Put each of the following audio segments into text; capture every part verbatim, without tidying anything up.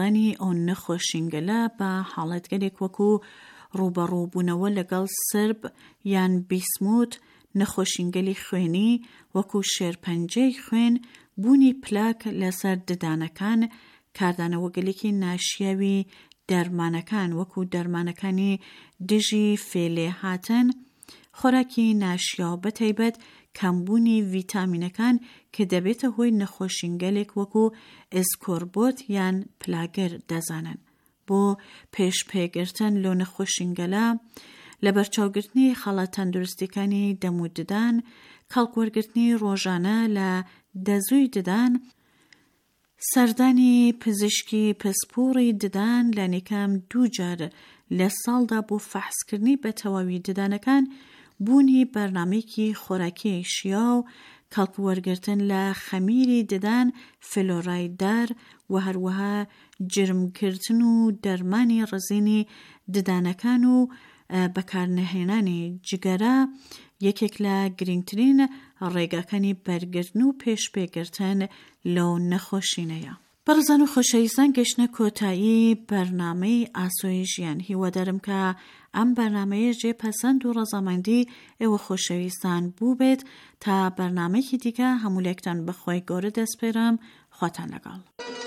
ئەنی ئەو نەخۆشینگەلە بە حاڵەتگەلێک وەکو ڕوبەڕووبوونەوە لەگەڵ سرب یان بیسموت، نەخۆشینگەلی خوێنی وەکو شێرپەنجەی خوێن، بوونی پلاک لەسەر ددانەکان، کاردانەوەگەلێکی ناشیاوی دەرمانەکان وەکو دەرمانەکانی دژی فێلێ هاتن، خۆراکی ناشیاو بەتایبەت کەمبوونی ڤیتامینەکان کە دەبێتە هۆی نەخۆشینگەلێک وەکو ئسکۆربۆت یان پلاگەر دەزانن. بۆ پێش پێگرتن لۆ نەخۆشینگەلە لە بەرچاوگرتنی خەڵە تەندروستیەکانی دەم و ددان، کەڵکوەرگرتنی ڕۆژانە لە دەزووی ددان، سەردانی پزیشکی پسپۆڕی ددان لە نێکام دوو جار لە ساڵدا بۆ فەحسکردنی بە تەواوی ددانەکان، بوونی بەرنامەیەکی خۆراکی شیاو، کەڵکوەرگرتن لە خەمیری ددان فلۆرایددار و هەروەها جرمکردن و دەرمانی ڕزینی ددانەکان و بەکارنەهێنانی جگەرە یەکێک لە گرنگترین ڕێگاکانی بەرگرتن و پێش پێگرتن لەو نەخۆشینەیە. بەڕێزان و خۆشەویستان، گەشتنە کۆتایی بەرنامەی ئاسۆی ژیان. هیوادارم کە ئەم بەرنامەیە جێپەسەند و ڕەزامەندی ئێوە خۆشەویستان بوو بێت. تا بەرنامەیەکی دیکە هەموولێکتان بەخوای گەورە دەسپێرم. خواتان لەگەڵ.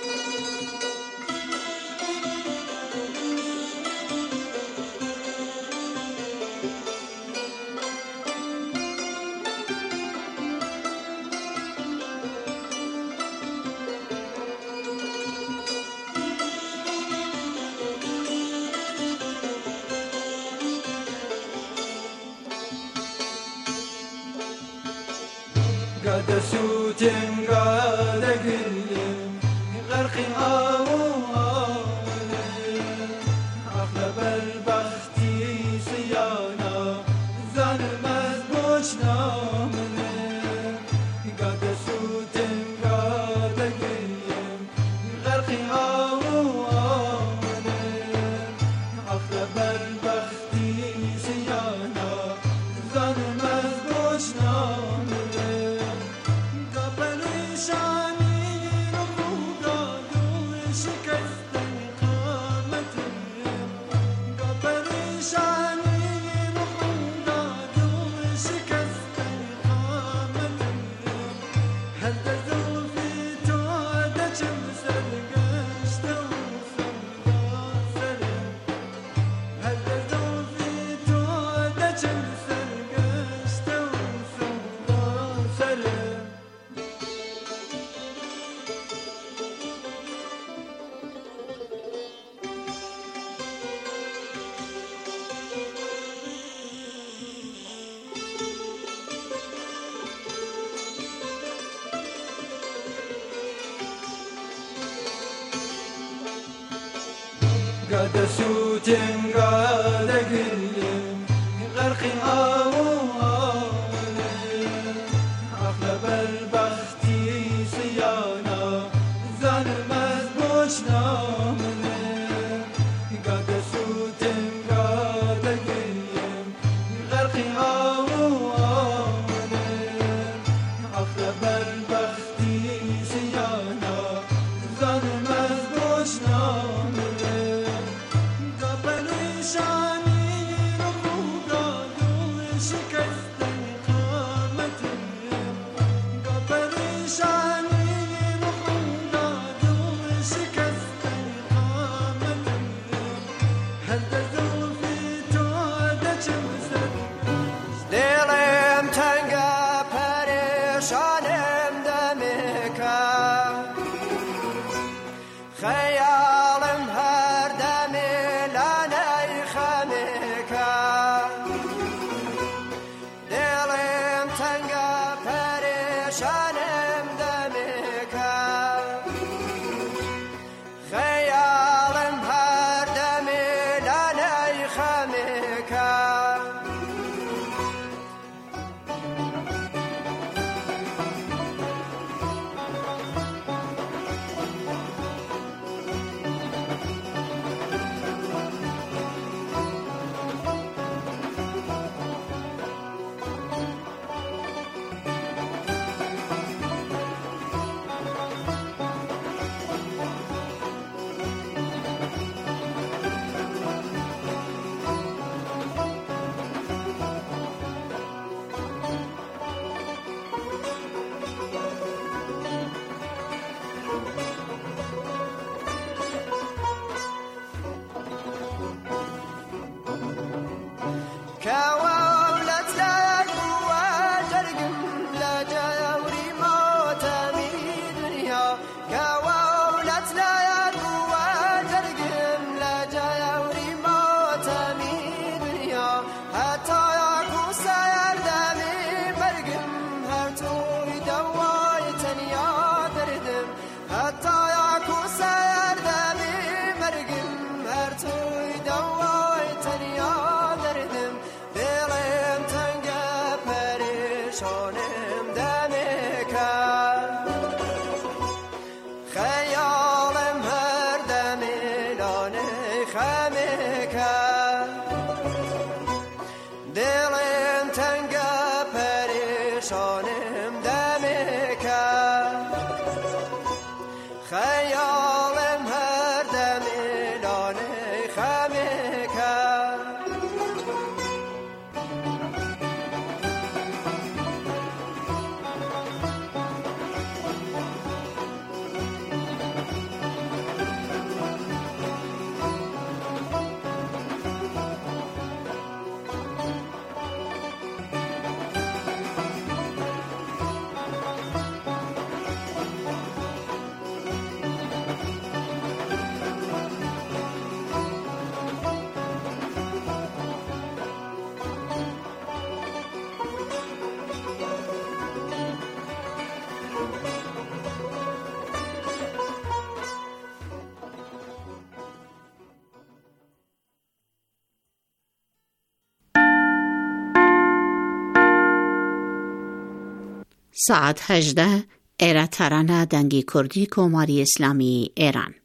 قد سوتن قد قلم غرقي آوالي أغلب البختي صيانا زان مزبوشنا قد سوتن قد قلم غرقي آوالي أغلب البختي صيانا زان مزبوشنا قد سوتن قد قلم غرقي آوالي أغلب البختي صيانا زان مزبوشنا قد سوتن قد قلم غرقي آوالي أغلب البختي صيانا زان مزبوشنا ساعت هجده ایره ترانه دنگی کردی کماری اسلامی ایران.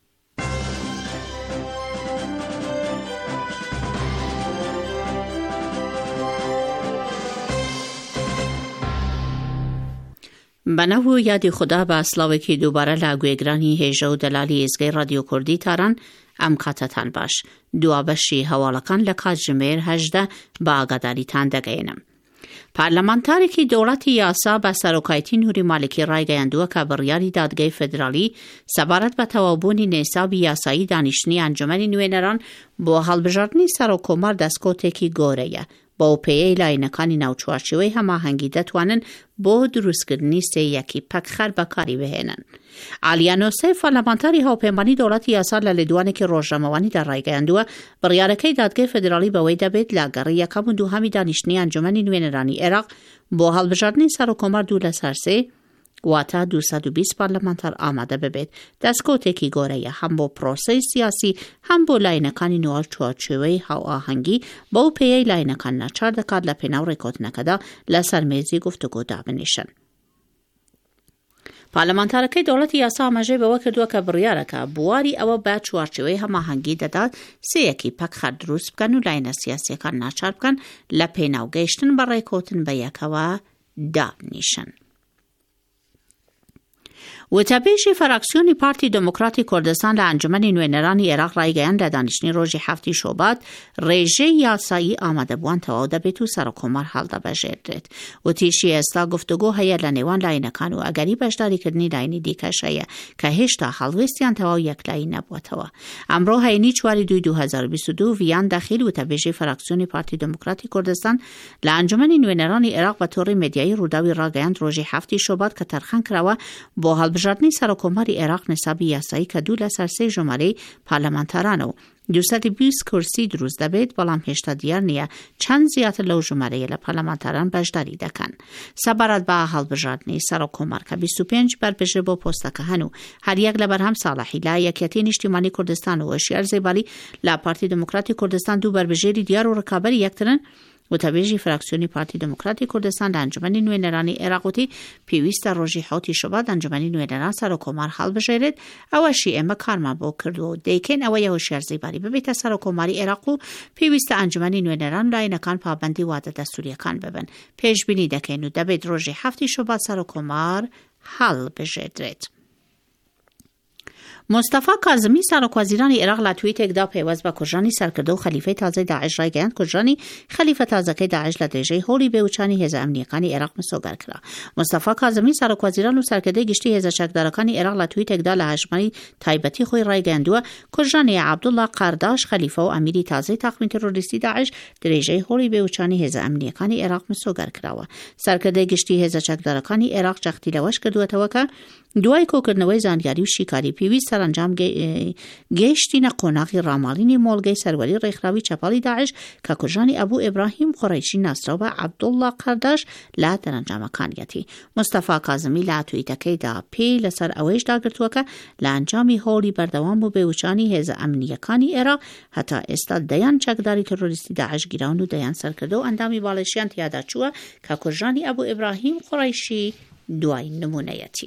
بناو یادی خدا به اسلاوی که دوباره لگویگرانی هیجه و دلالی ازگی رادیو کردی تران ام قطعتان باش. دو بشی حوالکان لکات جمیر هجده با آگاداری تندگینم. پارلمانتاری که دولت یاسا به سروکایتی نوری مالکی رای گیندوه که بریاری دادگاه فدرالی سبارت به توابونی نصاب یاسایی دانشنی انجمن نوینران با هلبجاردنی سروکومار دستکوته که گوره با پیه لاینکانی نوچوارچوی همه هنگی دتوانن با دروست کردنی سی یکی پکخر بکاری بهنن. آلیانوسه پارلمانتاری ها پیمانی دولت یاسا للیدوانه که روزنامه‌وانی در رای گیندوه بریارکی دادگاه فدرالی به وی دبید لگری یکم دو همی دانشنی انجمن نوینرانی عراق با هلبجاردنی سروکومار دو لسرسه واتا دویست و بیست پارلمانتر آماده ببید. دستکوته که گوره هم با پروسه سیاسی هم با لاینکانی نوال چوارچوی ها آهنگی با پیه لاینکان نچار دکار لپیناو ریکوت نکده لسر میزی گفتگو دابنیشن. پارلمانتر که دولت یاسا مجه به وکر دو که بریاره که بواری او با چوارچوی هم آهنگی داداد سی یکی پک خد دروست بکن و لاین سیاسی کن نچار بکن لپیناو گیشتن بر ریکوتن به یکوا دابنیشن. و تبیش فراکسیونی پارتی دموکراتی کردستان لانجمن نوینرانی عراق رای گیند لدانشنی روژی هفتی شعبات ریجه یاسایی آمده بوان تواده بیتو سرکومار حال دا بجردید. و تیشی استا گفتگو هیا لنوان لاینکان و اگری بجداری کردنی لاینی دیکش هیا که هشتا حلوستیان توا یک لاین نبوه توا. امرو هینی چواری دوی دو هزار و بیست و دو ویان داخل و تبیش فراکسیونی پارتی دموکراتی کردستان لانجمن نوینرانی عراق و طور مدیای روداوی را گیند روژی هفتی شعبات که ترخان کروا با حال بجاردنی سرکوماری عراق نسابی یاسایی که دو لسر سه جمعه پارلمانترانو دویست و بیست کرسی دروز دبید بلام هشتا دیار نیه چند زیاد لو جمعه لپارلمانتران بجداری دکن. سبارت با حال بجاردنی سرکومار که بیست و پنج بر بجره با پوسته که هنو هر یک لبر هم صالحی لا یکیتین اجتماعی کردستان و اشیار زیبالی لا پارتی دموکراتی کردستان دو بر بجری دیار و رکابری یک ترن و تبیجی فراکسیونی پارتی دموکراتی کردستان انجمن نوینرانی عراقی پیوست روژی حاتی شباد انجمن نوینران سرکومار حال بجرید او شیعه مکارما با کردو دیکن او یه هوشیار زیباری ببیت سرکوماری عراقو پیوست انجمن نوینران لاینکان پابندی واده دستوری کان ببن پیش بینی دکن و دبید روژی هفتی شباد سرکومار حال بجرید. مصطفی کاظمی سرکوزیرانی عراق لتویتێکدا پێوەست بە کوژانی سەرکردە و خەلیفەی تازەی داعش ڕایگەیاند کوژانی خەلیفە تازەکەی داعش لە درێژەی هۆڵی بێوچانی هێزە ئەمنیەکانی عێراق مسۆگەر کرا. مصطفی کاظمی سەرکوزیران و سەرکردەی گشتی هێزە چەکدارەکانی عێراق لە تویتێکدا لە هەژماری تایبەتی خۆی ڕایگەیاندووە کوژانی عەبدوڵڵا قەرداش خەلیفە و ئەمیری تازەی تاقمی تێرۆریستی داعش درێژەی هۆڵی بێوچانی هێزە ئەمنیەکانی عێراق مسۆگەر کراوە. سەرکردەی گشتی هێزە چەکدارەکانی عێراق جەختی لەوەش کردووەتەوە کە دوای کۆکردنەوەی زانیاری و شیکاری پێویست سەرنجام گەیشتینە قۆناغی ڕاماڵینی مۆڵگەی سەروەری ڕێکخراوی چەپاڵی داعش کە کوژانی ئەبوو ئیبراهیم قوڕیشی ناسراو بە عەبدوڵڵا قەرداش لە دەرەنجامەکانیەتی. مصطفی کاظمی لە تویتەکەیدا پێی لەسەر ئەوەیش داگرتووە کە لە ئەنجامی هۆڵی بەردەوام بوو بێوچانی هێزە ئەمنیەکانی عێراق هەتا ئێستا دەیان چەکداری تەرۆریستی داعش گیراون و دەیان سەرکردە و ئەندامی باڵێشیان تیادا چووە کە کوژانی ئەبوو ئیبراهیم قوڕیشی دوای نمونەیەتی.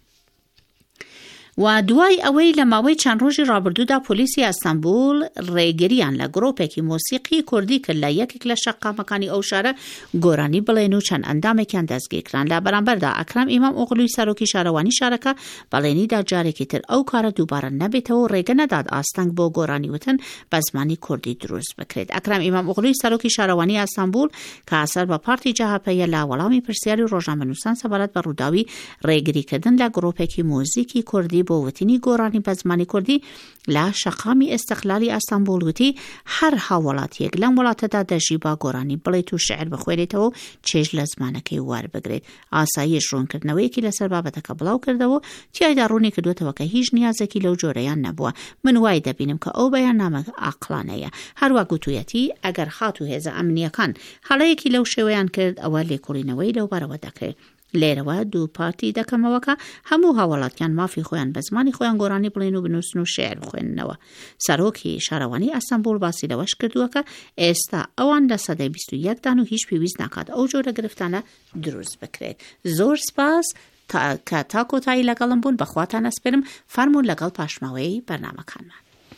و دوای ئەوەی لە ماوەی چەند ڕۆژی ڕابردوودا پۆلیسی ئەستەمبول ڕێگریان لە گرۆپێکی مۆسیقی کوردی کرد لە یەکێک لە شەقامەکانی ئەو شارە گۆرانی بڵێن و چەند ئەندامێکیان دەستگیرکران. لە بەرامبەردا ئەکرەم ئیمام ئۆغڵوی سەرۆکی شارەوانی شارەکە بەڵێنیدا جارێکی تر ئەو کارە دووبارە نەبێتەوە و ڕێگە نەدات ئاستەنگ بۆ گۆرانی وتن بە زمانی کوردی دروست بکرێت. ئەکرەم ئیمام ئۆغڵوی سەرۆکی شارەوانی ئەستەمبول کە ئەسەر بە پارتی جەهەپەیە لە وەڵامی پرسیاری ڕۆژنامەنووسان سەبارەت بە ڕووداوی ڕێگریکردن لە گرۆپێکی مۆزیکی کوردی بۆ وتنی گۆرانی بە زمانی کوردی لە شەقامی ئیستیقلالی ئەستەمبول وتی هەر هاوڵاتیەک لەم وڵاتەدا دەژی با گۆرانی بڵێت و شعر بخوێنێتەوە و چێژ لە زمانەکەی وەربگرێت. ئاسایش ڕوونکردنەوەیەکی لەسەر بابەتەکە بڵاو کردەوە تیایدا ڕوونی کردوێتەوە کە هیچ نیازێکی لەو جۆرەیان نەبووە. من وای دەبینم کە ئەو بەیاننامە عاقلانەیە. هەروە گوتوویەتی ئەگەر خات و هێزە ئەمنیەکان هەڵەیەکی لەو شێوەیان کرد ئەوە لێکۆڵینەوەی لەو بەرەوە دەکرێت. لێرەوە دوو پارتی دەکەمەوەکە هەموو هاوڵاتیان مافی خۆیان بە زمانی خۆیان گۆرانی بڵێن و بنووسن و شێعر بخوێننەوە. سەرۆکی شارەوانی ئەستەمبول باسی لەوەش کردووە کە ئێستا ئەوان لە سەدەی بیست و یەکدان و هیچ پێویست ناکات ئەو جۆرە گرفتانە دروست بکرێت. زۆر سپاس کە تا کۆتایی لەگەڵم بوون بەخواتان ئەسپێرم فەرموون لەگەڵ پاشماوەی بەرنامەکانمان.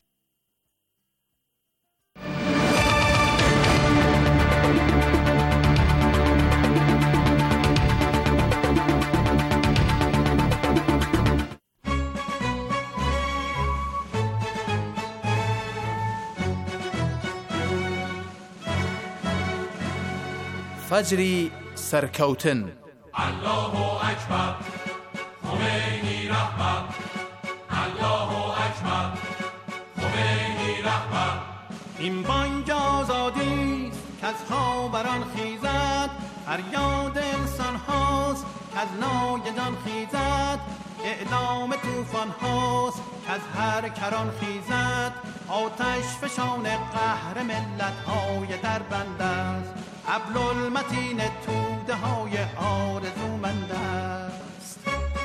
فجری سەرکەوتن. الله اکبر خمینی رهبر، الله اکبر خمینی رهبر. این بانگ آزادی که از خوابران خیزد، فریاد انسان هاست که از نایدان خیزد، اعدام طوفان هاست که از هر کران خیزد، آتش فشان قهر ملت های در بند است، حبل المتین توده های آرزومند است.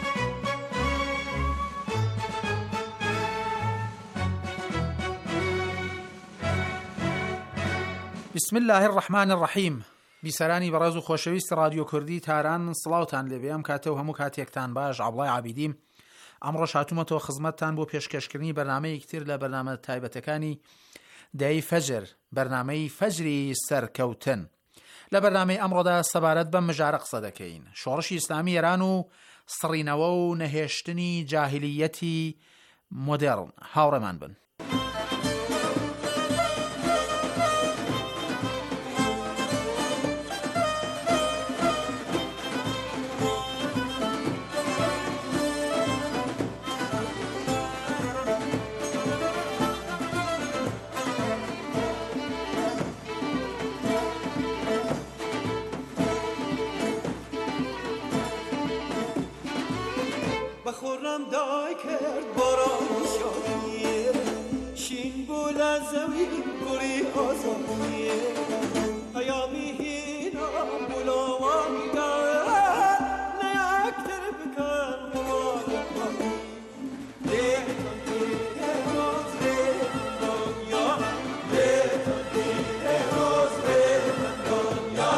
بسم الله الرحمن الرحیم. بیسەرانی بەڕێز و خۆشەویست رادیۆ کوردی تاران سڵاوتان لێبێ. ئەم کاتە و هەموو کاتێکتان باش. عەبڵای عابیدیم. ئەمڕۆ هاتوومەتەوە خزمەتتان بۆ پێشکەشکردنی بەرنامەیەکی تر لە بەرنامە تایبەتەکانی دەی فەجر، بەرنامەی فەجری سەرکەوتن. لە بەرنامەی ئەمڕۆدا سەبارەت بە مژارە قسە دەکەین. شۆڕشی ئیسلامی ئێران و سڕینەوە و نەهێشتنی جاهیلیەتی مۆدێڕن. هاوڕێمان بن. خورم دای کرد باران شادیه، شین گل از زمین گلی آزادیه، پیامی هینا بلاوانی دارد نیک تر بکن مبارک لیتان دیه روز لیتان دنیا، لیتان دیه روز لیتان دنیا.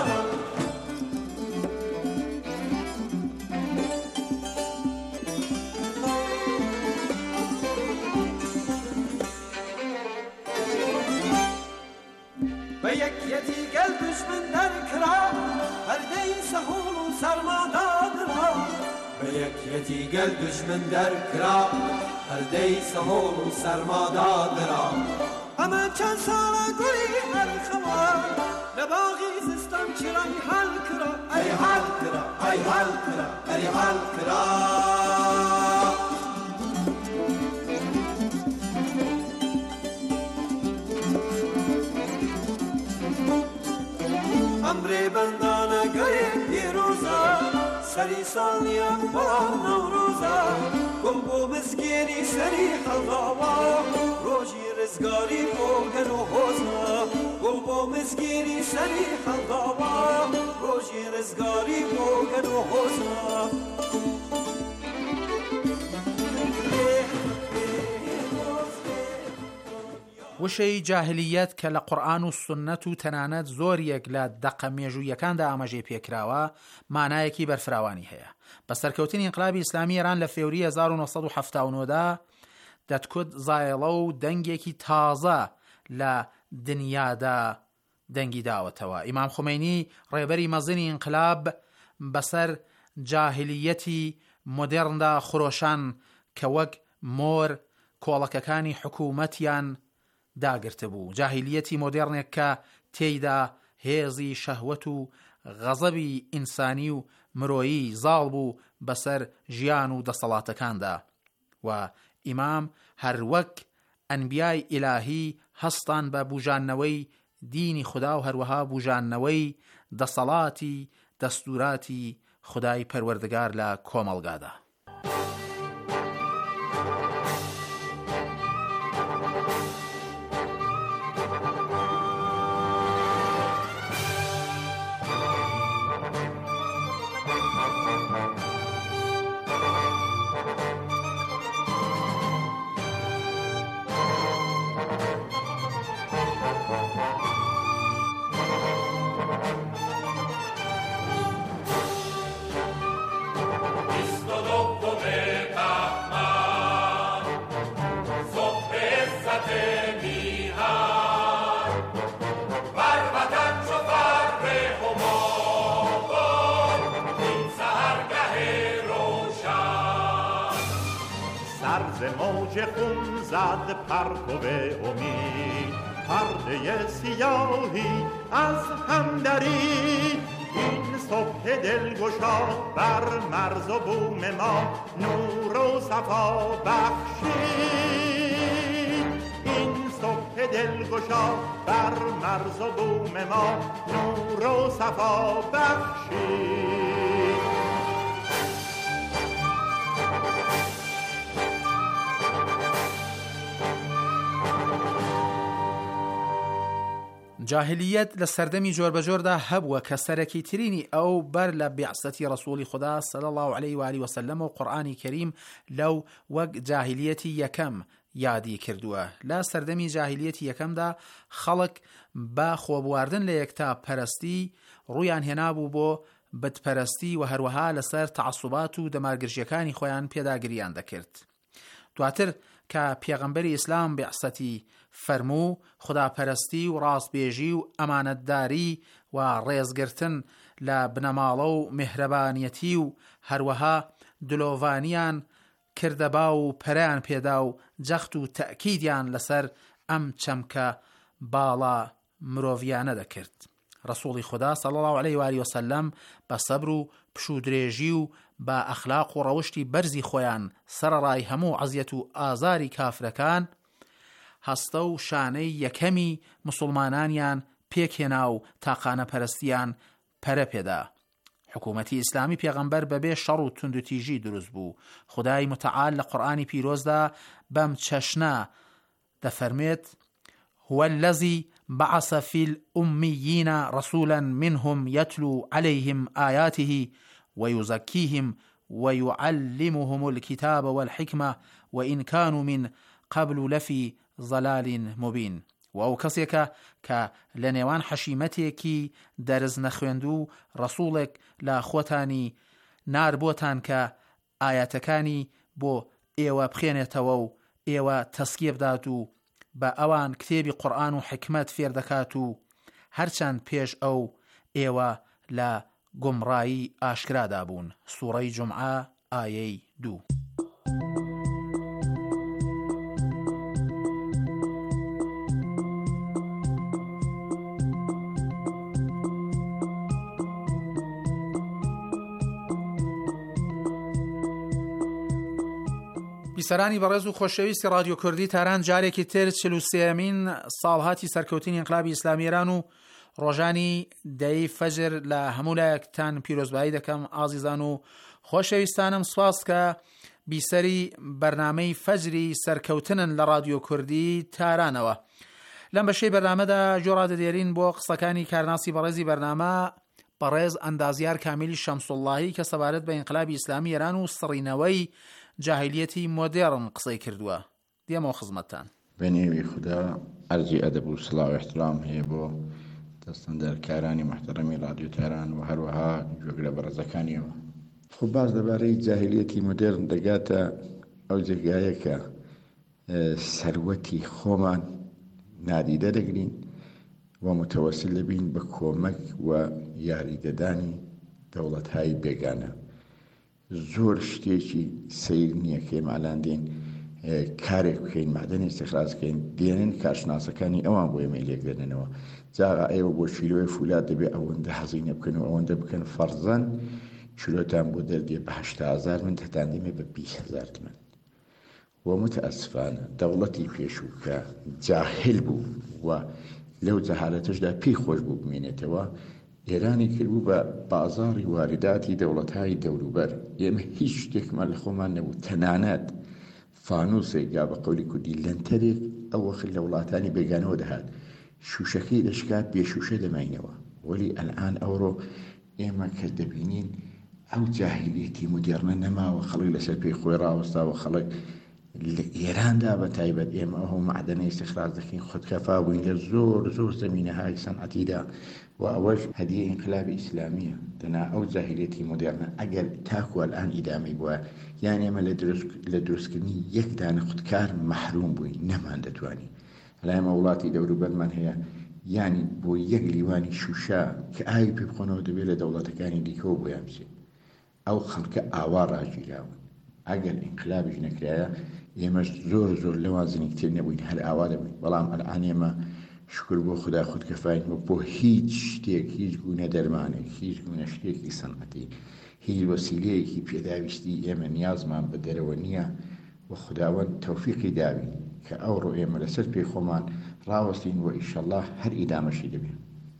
یکی گل دشمن در کرا پرده سهول و سرما دادرا، به یک یکی گل دشمن در کرا پرده سهول و سرماداد را همه چند سال گلی ارخوان لباغی زستان چرای حل کرا ای حل کرا ای حل کرا ای حل کرا امر بندانه گره دیروزا سری سالیا بلا نوروزا گل بو مزگیری سری حلقاوا روژی رزگاری بوگن و حوزا گل بو مزگیری سری حلقاوا روژی رزگاری بوگن و حوزا وشەی جاهلیەت کە لە قورئان و سونەت و تەنانەت زۆریەک لە دەقە مێژوویەکاندا ئاماژەی پێکراوە مانایەکی بەرفراوانی هەیە. بە سەرکەوتنی ئینقلابی ئیسلامی ئێران لە فێوری هەزار و نۆسەد و حەفتا و نۆدا دەتکوت زایڵە و دەنگێکی تازە لە دنیادا دەنگی داوەتەوە. ئیمام خومەینی ڕێبەری مەزنی ئینقلاب بەسەر جاهلیەتی مۆدێرندا خۆرۆشان کە وەک مۆر کۆڵەکەکانی حکوومەتیان داگرتە بوو. جاهلیەتی مۆدێرنێک کە تێیدا هێزی شەهوەت و غەزەبی ئینسانی و مرۆیی زاڵ بوو بەسەر ژیان و دەسەڵاتەکاندا و ئیمام هەروەک ئەنبیای ئیلاهی هەستان بە بوژاننەوەی دینی خوددا و هەروەها بوژاننەوەی دەسەڵاتی دەستوراتی خودای پەروەردگار لە کۆمەڵگادا. موج خون زد پرتو امید پرده سیاهی از هم درید این صبح دلگشا بر مرز و بوم ما نور و صفا بخشید این صبح دلگشا بر مرز و بوم ما نور و صفا بخشید. جاهلیەت لە سەردەمی جۆربەجۆردا هەبووە کە سەرەکی ترینی ئەو بەر لە بیعسەتی ڕەسووڵی خوددا صلی الله علیه و آله و سلم و قورئانی کەریم لەو وەک جاهلیەتی یەکەم یادی کردووە. لە سەردەمی جاهلیەتی یەکەمدا خەڵک بە خۆبواردن لە یەکتا پەرستی ڕوویان هێنابوو بۆ بتپەرستی و هەروەها لەسەر تەعەسوبات و دەمارگرژیەکانی خۆیان پێداگریان دەکرد. دواتر کە پێغەمبەری ئیسلام بیعسەتی فەرموو خوداپەرستی و ڕاستبێژی و ئەمانەتداری و ڕێزگرتن لە بنەماڵە و میهرەبانیەتی و هەروەها دلۆڤانیان کردەبا و پەرەیان پێدا و جەخت و تەکیدیان لەسەر ئەم چەمکە باڵا مرۆڤیانە دەکرد. ڕەسووڵی خوددا صلی الله علیه و آله و سلم بە سەبر و پشودرێژی و بە ئەخلاق و ڕەوشتی بەرزی خۆیان سەرەڕای هەموو عەزیەت و ئازاری کافرەکان هەستە و شانەی یەکەمی مسلمانانیان پێکهێنا و تاقانە پەرستیان پەرە پێدا. حکوومەتی ئیسلامی پێغەمبەر بەبێ شەڕ و توندوتیژی دروست بوو. خودای متعال لە قورئانی پیرۆزدا بەم چەشنە دەفەرمێت هو الذي بعث في الأميين رسولا منهم يتلو عليهم آياته ويزكيهم ويعلمهم الكتاب والحكمة وإن كانوا من قبل لفي ضلال مبين. و ئەو کەسێکە کە لە نێوان حەشیمەتێکی دەرز نەخوێندوو ڕەسوڵێک لە خۆتانی نار بۆتان کە ئاەتەکانی بۆ ئێوە بخێنێتەوە و ئێوە تەسکیە بدات و بە ئەوان کتێبی قورئان و حکمت فێر دەکات و هەرچەند پێش ئەو ئێوە لە گومڕایی ئاشکرادا بوون. سوورەی جومعە ئایەی دوو. بیسەرانی بەڕێز و خۆشەویستی رادیۆ کوردی تاران جارێکی تر چل و سێمین ساڵهاتی سەرکەوتنی ئینقلابی ئیسلامی ئێران و ڕۆژانی دەی فەجر لە هەموو لایەکتان پیرۆزبایی دەکەم. ئازیزان و خۆشەویستانم، سواس کە بیسەری بەرنامەی فەجری سەرکەوتنن لە رادیۆ کوردی تارانەوە. لەم بەشەی بەرنامەدا جۆڕادەدێرین بۆ قسەکانی کارناسی بەڕێزی بەرنامە بەڕێز ئەندازیار کامیلی شەمسوڵڵاهی کە سەبارەت بە ئینقلابی ئیسلامی ئێران و سڕینەوەی جاهلیەتی مۆدێڕن قسەی کردووە. دێمەوە خزمەتتان. بەنێوی خوددا ئەرزی ئەدەب و سڵاو و احترام هەیە بۆ دەستەندەرکارانی محتەرەمی رادیۆ تاران و هەروەها گوێگرە بەڕێزەکانیەوە. خۆ باز لەبارەی جاهلیەتی مۆدێڕن دەگاتە ئەو جێگایە کە سەروەتی خۆمان نادیدە دەگرین و متەوەسل دەبین بە کۆمەک و یاریدەدانی دەوڵەت‌های بێگانە. زۆر شتێکی سیر نییە کە ئێمەلان دێن کارێک بکەین، مادەنی استخراجکەین، دێنن کارشناسەکانی ئەوان بۆ ئێمە لێک دێننەوە. جاغا ئێوە بۆ کیلۆی فولاد دەبێت ئەوەندە حەزینە بکەن و ئەوەندە بکەن فەرزەن کیلۆتان بۆ دەردێ بە هەشتا هەزار من تەتان دێمێ بە بیست هەزار تمەن. و متەئەسفانە دەوڵەتی پێشوو کە جاهل بوو و لەو جەهالەتەشدا پێی خۆش بوو بمێنێتەوە، ئێرانی کردبوو بە بازاڕی وارداتی دەوڵەت‌های دەوروبەر. ئێمە هیچ شتێکمان لە خۆمان نەبوو، تەنانەت فانوسێک یا بە قەولی کوردی لەنتەرێک ئەو وەخت لە وڵاتانی بێگانەوە دەهات، شوشەکەی دەشکات بێشوشە دەماینەوە. وەلی ئەلئان ئەوڕۆ ئێمە کە دەبینین ئەو جاهلیەتی مودێڕنە نەماوە، خەڵک لەسەر پێی خۆی ڕاوەستاوە، خەڵک لە ئێراندا بە تایبەت ئێمە ئەو معدەنەی استخراج دەکەین، خودکەفا بووین لە زۆر زۆر زەمینەهای سەنعەتیدا و ئەوەش هەدیە ئینقلابی ئیسلامیە. دەنا ئەو جاهلیەتی مودێڕنە ئەگەر تاکو ئەلئان ئیدامی بووە، یان ئێمە لە دروستکردنی یەک دانە خودکار مەحروم بووین، نەمان دەتوانین. هەڵا ئێمە وڵاتی دەوروبەرمان هەیە، یانی بۆ یەک لیوانی شوشە کە ئاوی پێ بخۆنەوە دەبێت لە دەوڵەتەکانی دیکەوە بۆیان بچێت. ئەو خەڵکە ئاوا ڕاگیراون. ئەگەر ئینقلابیش نەکرایە ئێمەش زۆر زۆر لەوازنی کتێر نەبووین، هەر ئاوا دەبووین. بەڵام ئەلئان ئێمە شکر بۆ خوددا خودکەفاین و بۆ هیچ شتێک، هیچ گونە دەرمانێک، هیچ گونە شتێکی سەنعەتی، هیچ وەسیلەیەکی پێداویستی ئێمە نیازمان بە دەرەوە نییە و خوداوەند تەوفیقی داوین کە ئەوڕۆ ئێمە لەسەر پێی خۆمان ڕاوەستین و ئینشەڵڵا هەر ئیدامەشی دەبێت.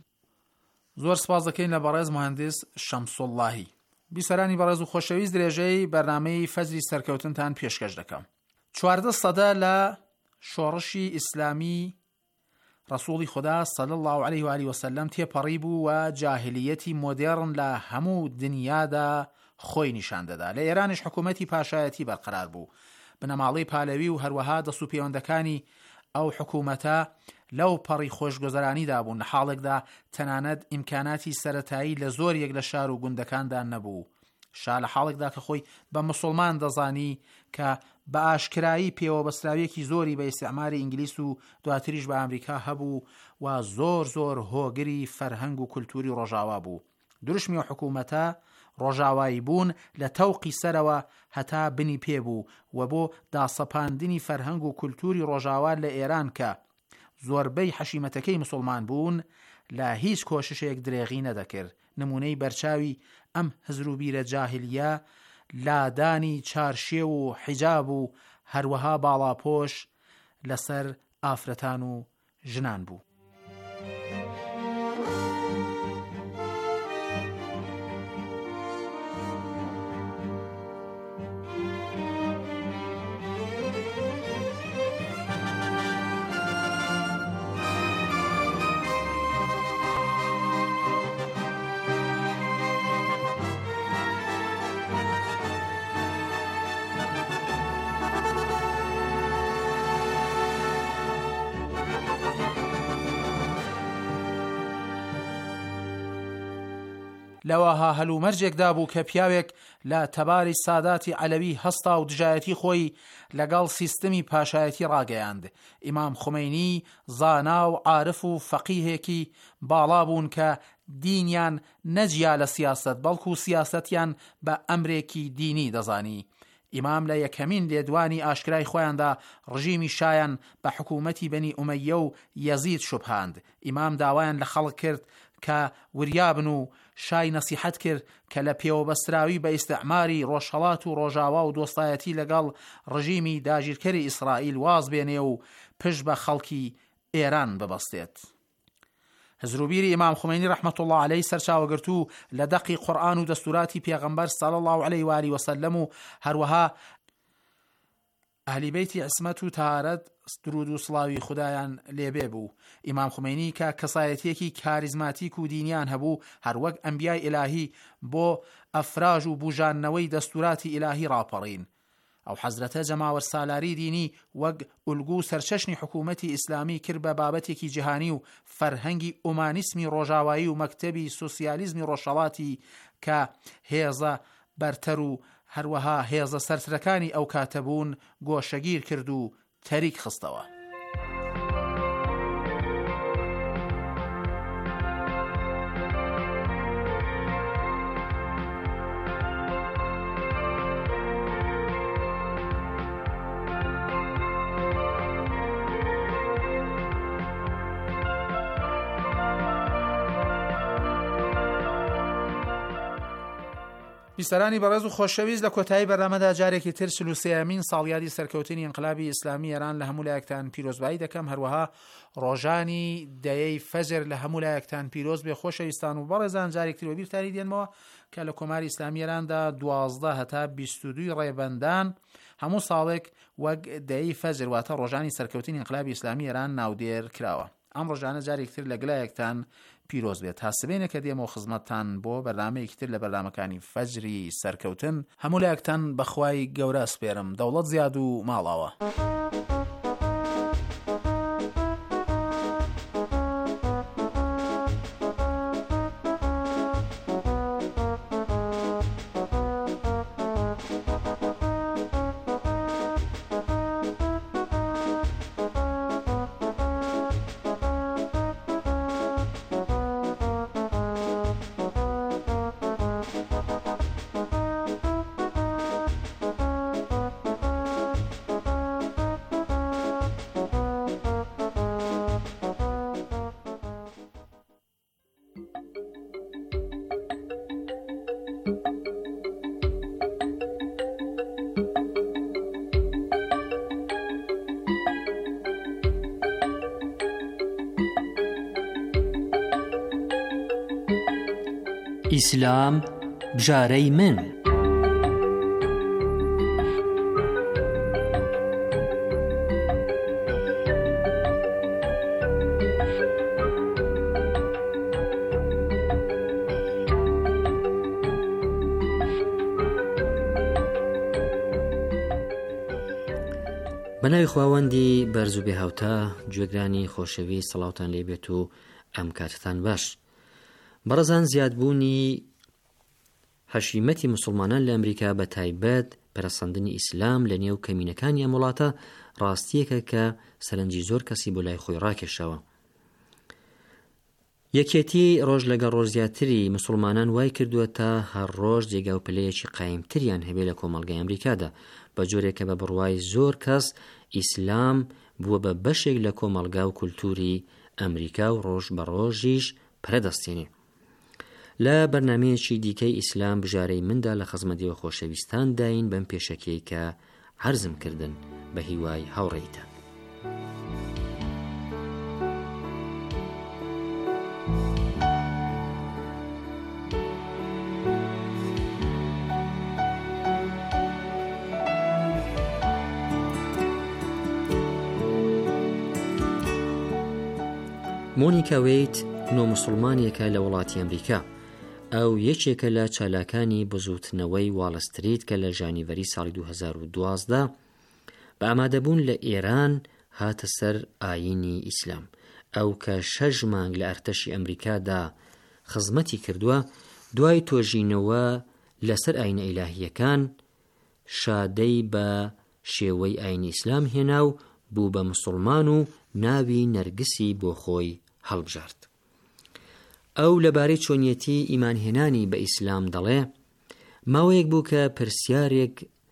زۆر سپاس دەکەین لە بەڕێز مهندس شەمسوڵڵاهی. بیسەرانی بەڕێز و خۆشەویست، درێژەی بەرنامەی فەجری سەرکەوتنتان پێشکەش دەکەم. چواردە سەدە لە شۆڕشی ئیسلامی ڕەسوڵی خوددا صلی الله علیه و آله و سلم تێپەڕی بوو و جاهلیەتی مۆدێڕن لە هەموو دنیادا خۆی نیشان دەدا. لە ئێرانیش حکوومەتی پاشایەتی بەرقرار بوو. بنەماڵەی پالەوی و هەروەها دەسوو پەیوەندەکانی ئەو حکوومەتە لەو پەڕی خۆشگۆزەرانیدا بوون، لە حاڵێکدا تەنانەت ئیمکاناتی سەرەتایی لە زۆر یەک لە شار و گوندەکاندا نەبوو. شا لە حاڵێکدا کە خۆی بە موسڵمان دەزانی کە بە ئاشکرایی پێوەبەستراویەکی زۆری بە ئیستیعماری ئینگلیس و دواتریش بە ئەمریکا هەبوو و زۆر زۆر هۆگری فەرهەنگ و کولتوری ڕۆژاوا بوو. دروشمی و حکوومەتە ڕۆژاوایی بوون لە تەوقی سەرەوە هەتا بنی پێبوو و بۆ داسەپاندنی فەرهەنگ و کولتوری ڕۆژاوا لە ئێران کە زۆربەی حەشیمەتەکەی موسڵمان بوون لە هیچ کۆششێک درێغی نەدەکرد. نمونەی بەرچاوی ئەم هزروبیرە جاهلیە لادانی چارشێ و حیجاب و هەروەها باڵاپۆش لەسەر ئافرەتان و ژنان بوو. لەوەها هەلومەرجێکدا بوو کە پیاوێک لە تەباری ساداتی عەلەوی هەستا و دژایەتی خۆی لەگەڵ سیستەمی پاشایەتی ڕاگەیاند. ئیمام خومەینی زانا و عارف و فەقیهێکی باڵا بوون کە دینیان نەجیا لە سیاست، بەڵکو سیاستیان بە ئەمرێکی دینی دەزانی. ئیمام لە یەکەمین لێدوانی ئاشکرای خۆیاندا ڕژیمی شایان بە حکوومەتی بەنی ئومەیە و یەزید شوبهاند. ئیمام داوایان لە خەڵک کرد کە وریابن و شای نەسیحەت کرد کە لە پێوەبەستراوی بە ئیستعماری ڕۆژهەڵات و ڕۆژاوا و دۆستایەتی لەگەڵ ڕژیمی داگیرکەری ئیسرائیل واز بێنێ و پشت بە خەڵکی ئێران ببەستێت. هزروبیری ئیمام خومینی ڕەحمەت الله عەلەیه سەرچاوەگرتوو لە دەقی قورئان و دەستوراتی پێغەمبەر صلی الله علیه و آله و سلم و هەروەها ئەهلی بەیتی عسمەت و تارەت درود و سڵاوی خودایان لێبێ بوو. ئیمام خومینی کە کەسایەتیەکی کاریزماتیک و دینیان هەبوو، هەروەک ئەنبیای ئیلاهی بۆ ئەفراژ و بوژانەوەی دەستوراتی ئیلاهی ڕاپەڕین. ئەو حەزرەتە جەماوەر سالاری دینی وەک ئولگو سەرچەشنی حکوومەتی ئیسلامی کرد بە بابەتێکی جیهانی و فەرهەنگی ئومانیسمی ڕۆژاوایی و مەکتەبی سوسیالیزمی ڕۆژهەڵاتی کە هێزە بەرتەر و هەروەها هێزە سەرسرەکانی ئەو کاتەبوون گۆشەگیر کرد و تەریک خستەوە. بیسەرانی بەڕێز و خۆشەویست، لە کۆتایی بەرنامەدا جارێکی تر چل و سێیەمین ساڵیادی سەرکەوتنی ئینقلابی ئیسلامی ئێران لە هەموو لایەکتان پیرۆزبایی دەکەم. هەروەها ڕۆژانی دەیەی فەجر لە هەموو لایەکتان پیرۆز بێ. خۆشەویستان و بەڕێزان، جارێکتر بە بیرتانی دێنمەوە کە لە کۆماری ئیسلامی ئێراندا دوازدە هەتا بیست و دوی ڕێبەندان هەموو ساڵێک وەک دەیەی فەجر واتە ڕۆژانی سەرکەوتنی ئینقلابی ئیسلامی ئێران ناودێر کراوە. ئەم ڕۆژانە جارێکتر لە گلایەکتان پیرۆز بێت. هاسبێنە کە دێمەوە خزمەتتان بۆ بەرنامەیەکی تر لە بەرنامەکانی فەجری سەرکەوتن. هەموو لایەکتان بەخوای گەورە سپێرم. دەوڵەت زیاد و ماڵاوە. ئیسلام بژارەی من. بەناوی خواوەندی بەرز و بێهاوتا، گوێگرانی خۆشەوی، سەڵاوتان لێبێت و ئەم کاتتان باش. بەڕێزان، زیادبوونی هەشیمەتی موسڵمانان لە ئەمریکا بە تایبەت پەرەسەندنی ئیسلام لە نێو کەمینەکانی ئەم وڵاتە ڕاستیەکە کە سەرنجی زۆر کەسی بۆ لای خۆی ڕاکێشەوە. یەکێتی ڕۆژ لەگە ڕۆژ زیاتری موسڵمانان وای کردووە تا هەر ڕۆژ جێگا و پلەیەکی قایمتریان هەبێ لە کۆمەڵگەی ئەمریکادا، بە جۆرێکە بە بڕوای زۆر کەس ئیسلام بووە بە بەشێک لە کۆمەڵگا و کولتوری ئەمریکا و ڕۆژ بە ڕۆژیش پەرەدەستێنێ. لە بەرنامەیەکی دیکەی ئیسلام بژارەی مندا لە خزمەتیەوە خۆشەویستان داین بەم پێشەکەی کە عەرزم کردن بە هیوای هاوڕێیتان. مۆنیکا ویت نۆ موسڵمانێکە لە وڵاتی ئەمریکا. ئەو یەکێکە لە چالاکانی بزوتنەوەی واڵستریت کە لە ژانیڤەری ساڵی دوو هەزار و دوازدە بە ئامادەبوون لە ئێران هاتە سەر ئاینی ئیسلام. ئەو کە شەژ مانگ لە ئەرتەشی ئەمریکادا خزمەتی کردووە، دوای تۆژینەوە لەسەر ئاینە ئیلاهیەکان شادەی بە شێوەی ئاینی ئیسلام هێنا و بوو بە موسڵمان و ناوی نەرگسی بۆ خۆی هەڵبژارد. ئەو لەبارەی چۆنیەتی ئیمانهێنانی بە ئیسلام دەڵێ، ماوەیەک بوو کە پرسیارێک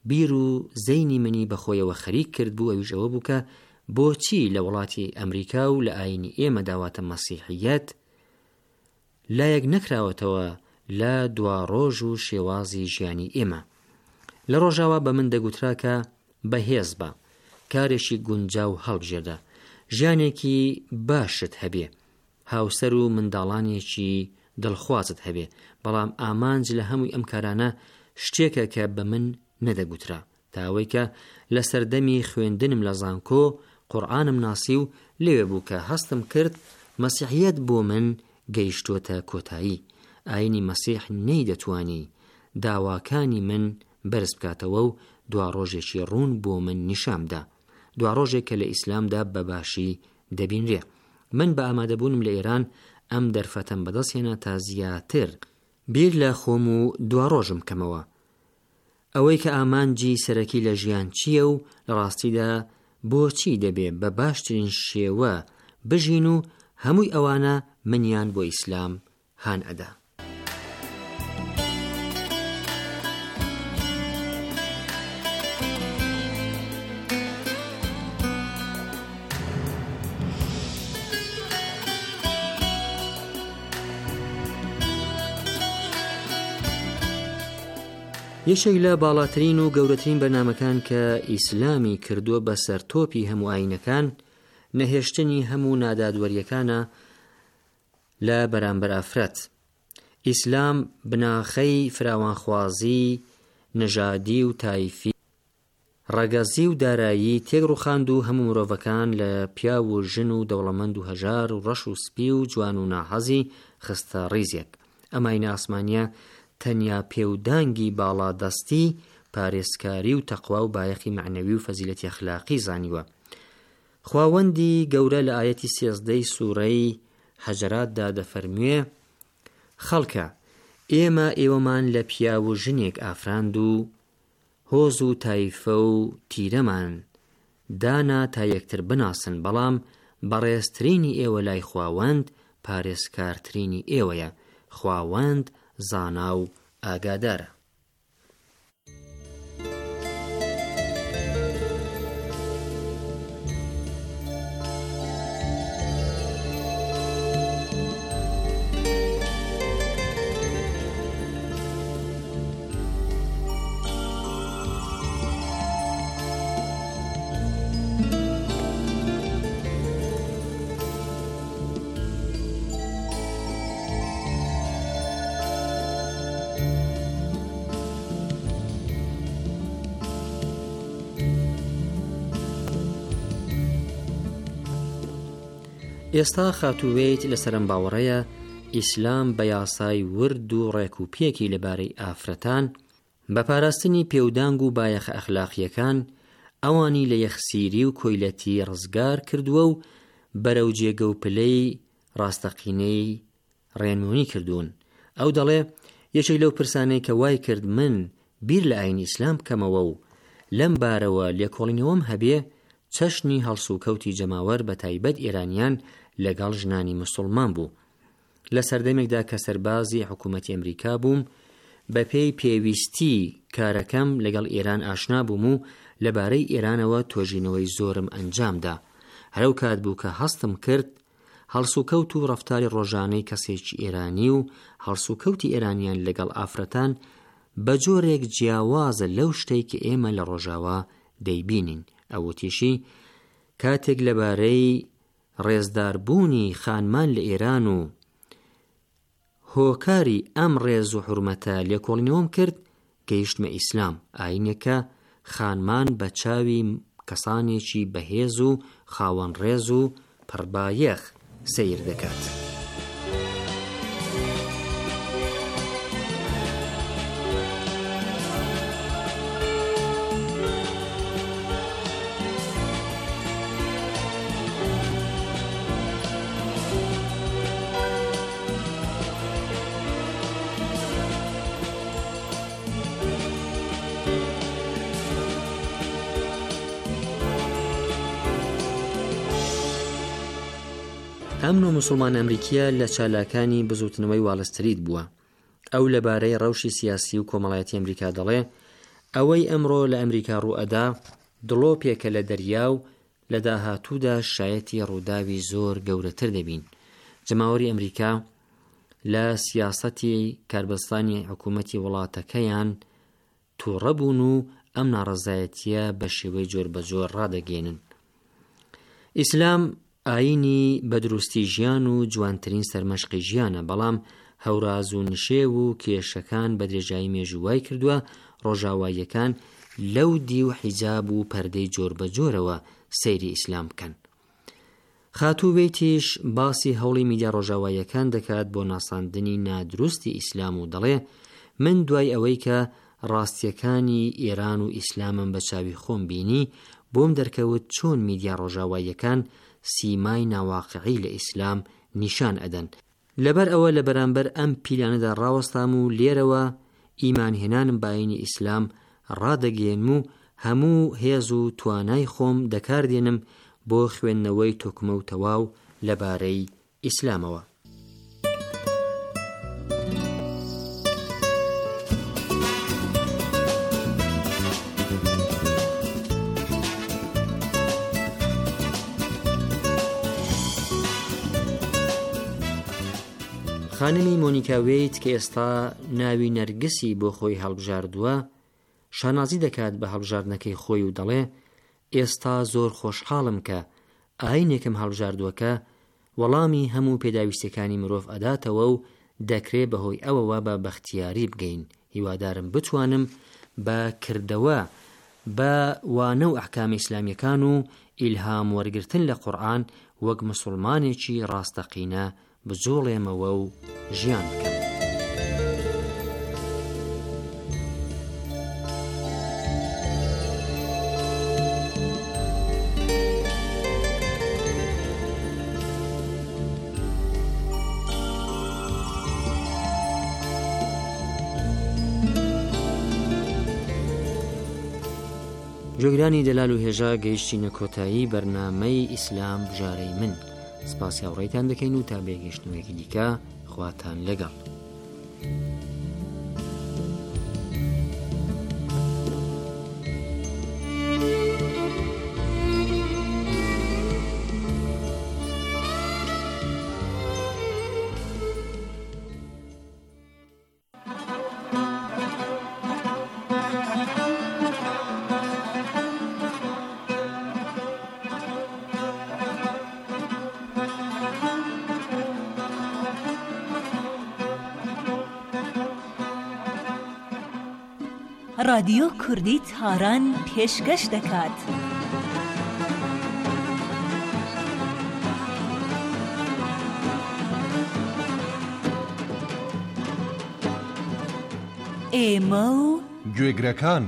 بیر و زەینی منی بەخۆیەوە خەریک کرد بوو ئەویش ئەوە بوو کە بۆچی لە وڵاتی ئەمریکا و لە ئاینی ئێمە داواتە مەسیحیەت لایەک نەکراوەتەوە لە دوا ڕۆژ و شێوازی ژیانی ئێمە. لە ڕۆژاوا بە من دەگوترا کە بەهێز بە، کارێکی گونجاو هەڵبژێردە، ژیانێکی باشت هەبێ، هاوسەر و منداڵانێکی دڵخوازت هەبێ، بەڵام ئامانج لە هەمووی ئەم کارانە شتێکە کە بە من نەدەگوترا، تا ئەوەی کە لە سەردەمی خوێندنم لە زانکۆ قورئانم ناسی و لێوێ بوو کە هەستم کرد مەسیحیەت بۆ من گەیشتووەتە کۆتایی. ئاینی مەسیح نەی دەتوانی داواکانی من بەرز بکاتەوە و دوا ڕۆژێکی ڕوون بۆ من نیشامدا، دوا ڕۆژێک کە لە ئیسلامدا بەباشی دەبینرێ. من بە ئامادەبوونم لە ئێران ئەم دەرفەتەم بەدەستهێنا تا زیاتر بیر لە خۆم و دوا ڕۆژم کەمەوە، ئەوەی کە ئامانجی سەرەکی لە ژیان چییە و لە ڕاستیدا بۆچی دەبێ بە باشترین شێوە بژین و هەمووی ئەوانە منیان بۆ ئیسلام هان ئەدا. یەشێک لە باڵاترین و گەورەترین بەرنامەکان کە ئیسلامی کردووە بەسەر تۆپی هەموو ئاینەکان نەهێشتنی هەموو نادادوەریەکانە لە بەرامبەر ئافرەت. ئیسلام بناخەی فراوانخوازی، نەژادی و تایفی، ڕەگەزی و دارایی تێکڕووخاند و هەموو مرۆڤەکان لە پیا و ژن و دەوڵەمەند و هەژار و ڕەش و سپی و جوان و ناحەزی خستە ڕیزێک. ئەم ئاینە ئاسمانیە تەنیا پێودانگی باڵادەستی، پارێزکاری و تەقوا و بایەخی معنەوی و فەزیلەتی ئەخلاقی زانیوە. خواوەندی گەورە لە ئاەتی سێزدەی سوورەی حەجەراتدا دەفەرموێ: خەڵکە، ئێمە ئێوەمان لە پیا و ژنێک ئافراند و هۆز و تایفە و تیرەمان دانا تا یەکتر بناسن، بەڵام بەڕێزترینی ئێوە لای خواوەند پارێزکارترینی ئێوەیە. خواوەند زانا و ئاگادارە. ئێستا خاتووێت لە سەرم باوەڕەیە ئیسلام بە یاسای ورد و ڕێکوپێکی لەبارەی ئافرەتان بە پاراستنی پێودانگ و بایەخە ئەخلاقیەکان ئەوانی لە یەخسیری و کۆیلەتی ڕزگار کردووە و بەرەو جێگە و پلەی ڕاستەقینەی ڕێنمونی کردوون. ئەو دەڵێ یەکێک لەو پرسانەی کە وای کرد من بیر لە ئاینی ئیسلام کەمەوە و لەم بارەوە لێکۆڵینەوەم هەبێ چەشنی هەڵسوکەوتی جەماوەر بە تایبەت ئێرانیان لەگەڵ ژنانی موسڵمان بوو. لە سەردەمێکدا کە سەربازی حکوومەتی ئەمریکا بووم، بە پێی پێویستی کارەکەم لەگەڵ ئێران ئاشنا بووم و لەبارەی ئێرانەوە تۆژینەوەی زۆرم ئەنجامدا. هەرەو کات بوو کە هەستم کرد هەڵسوکەوت و ڕەفتاری ڕۆژانەی کەسێکی ئێرانی و هەڵسوکەوتی ئێرانیان لەگەڵ ئافرەتان بە جۆرێک جیاوازە لەو شتەی کە ئێمە لە ڕۆژاوا دەیبینین. ئەوەتیشی کاتێک لەبارەی ڕێزداربوونی خانمان لە ئێران و هۆکاری ئەم ڕێز و حورمەتە لێکۆڵینەوەم کرد، گەیشتمە ئیسلام، ئاینێکە خانمان بە چاوی کەسانێکی بەهێز و خاوەن ڕێز و پڕبایەخ سەیر دەکات. ئەمن و موسڵمان ئەمریکیە لە چالاکانی بزوتنەوەی واڵستریت بووە. ئەو لەبارەی ڕەوشی سیاسی و کۆمەڵایەتی ئەمریکا دەڵێ ئەوەی ئەمڕۆ لە ئەمریکا ڕوئەدا دڵۆپێکە لە دەریا و لە داهاتوودا شایەتی ڕووداوی زۆر گەورەتر دەبین. جەماوەری ئەمریکا لە سیاسەتی کاربەستانی حکوومەتی وڵاتەکەیان تووڕەبوون و ئەم ناڕەزایەتیە بە شێوەی جۆر بە جۆر ڕادەگەێنن. ئیسلام ئاینی بەدروستی ژیان و جوانترین سەرمەشقی ژیانە، بەڵام هەوراز و نشێو و کێشەکان بە درێژایی مێژووای کردووە ڕۆژاواییەکان لەو دی و حیجاب و پەردەی جۆر بە جۆرەوە سەیری ئیسلام بکەن. خاتووبێتیش باسی هەوڵی میدیا ڕۆژاواییەکان دەکات بۆ ناساندنی نادروستی ئیسلام و دەڵێ من دوای ئەوەی کە ڕاستیەکانی ئێران و ئیسلامم بە چاوی خۆم بینی بۆم دەرکەوت چۆن میدیا ڕۆژاواییەکان سیمای ناواقعی لە ئیسلام نیشان ئەدەن. لەبەر ئەوە لە بەرامبەر ئەم پیلانەدا ڕاوەستام و لێرەوە ئیمانهێنانم بە ئاینی ئیسلام ڕادەگەێنم و هەموو هێز و توانای خۆم دەکاردێنم بۆ خوێندنەوەی تۆکمە و تەواو لەبارەی ئیسلامەوە. خانمی مۆنیکا وێیت کە ئێستا ناوی نەرگسی بۆ خۆی هەڵبژاردووە شانازی دەکات بە هەڵبژاردنەکەی خۆی و دەڵێ ئێستا زۆر خۆشحاڵم کە ئاینێکم هەڵبژاردووەکە وەڵامی هەموو پێداویستەکانی مرۆڤ ئەداتەوە و دەکرێ بەهۆی ئەوەوە بە بەختیاری بگەین. هیوادارم بتوانم بە کردەوە بە وانە و ئەحکامی ئیسلامیەکان و ئیلهام وەرگرتن لە قورئان وەک موسڵمانێکی ڕاستەقینە بجوڵێمەوە و ژیان بکەم. جۆگرانی دەلال و هێژا گەیشتینە کۆتایی بەرنامەی ئیسلام بژارەی من. سپاسی هاوڕێیتان دەکەین و تا بێگەشتنەوەیەکی دیکە خواتان لەگەڵ. رادیۆ کوردی تاران پێشکەش دەکات. ئێمە و گوێگرەکان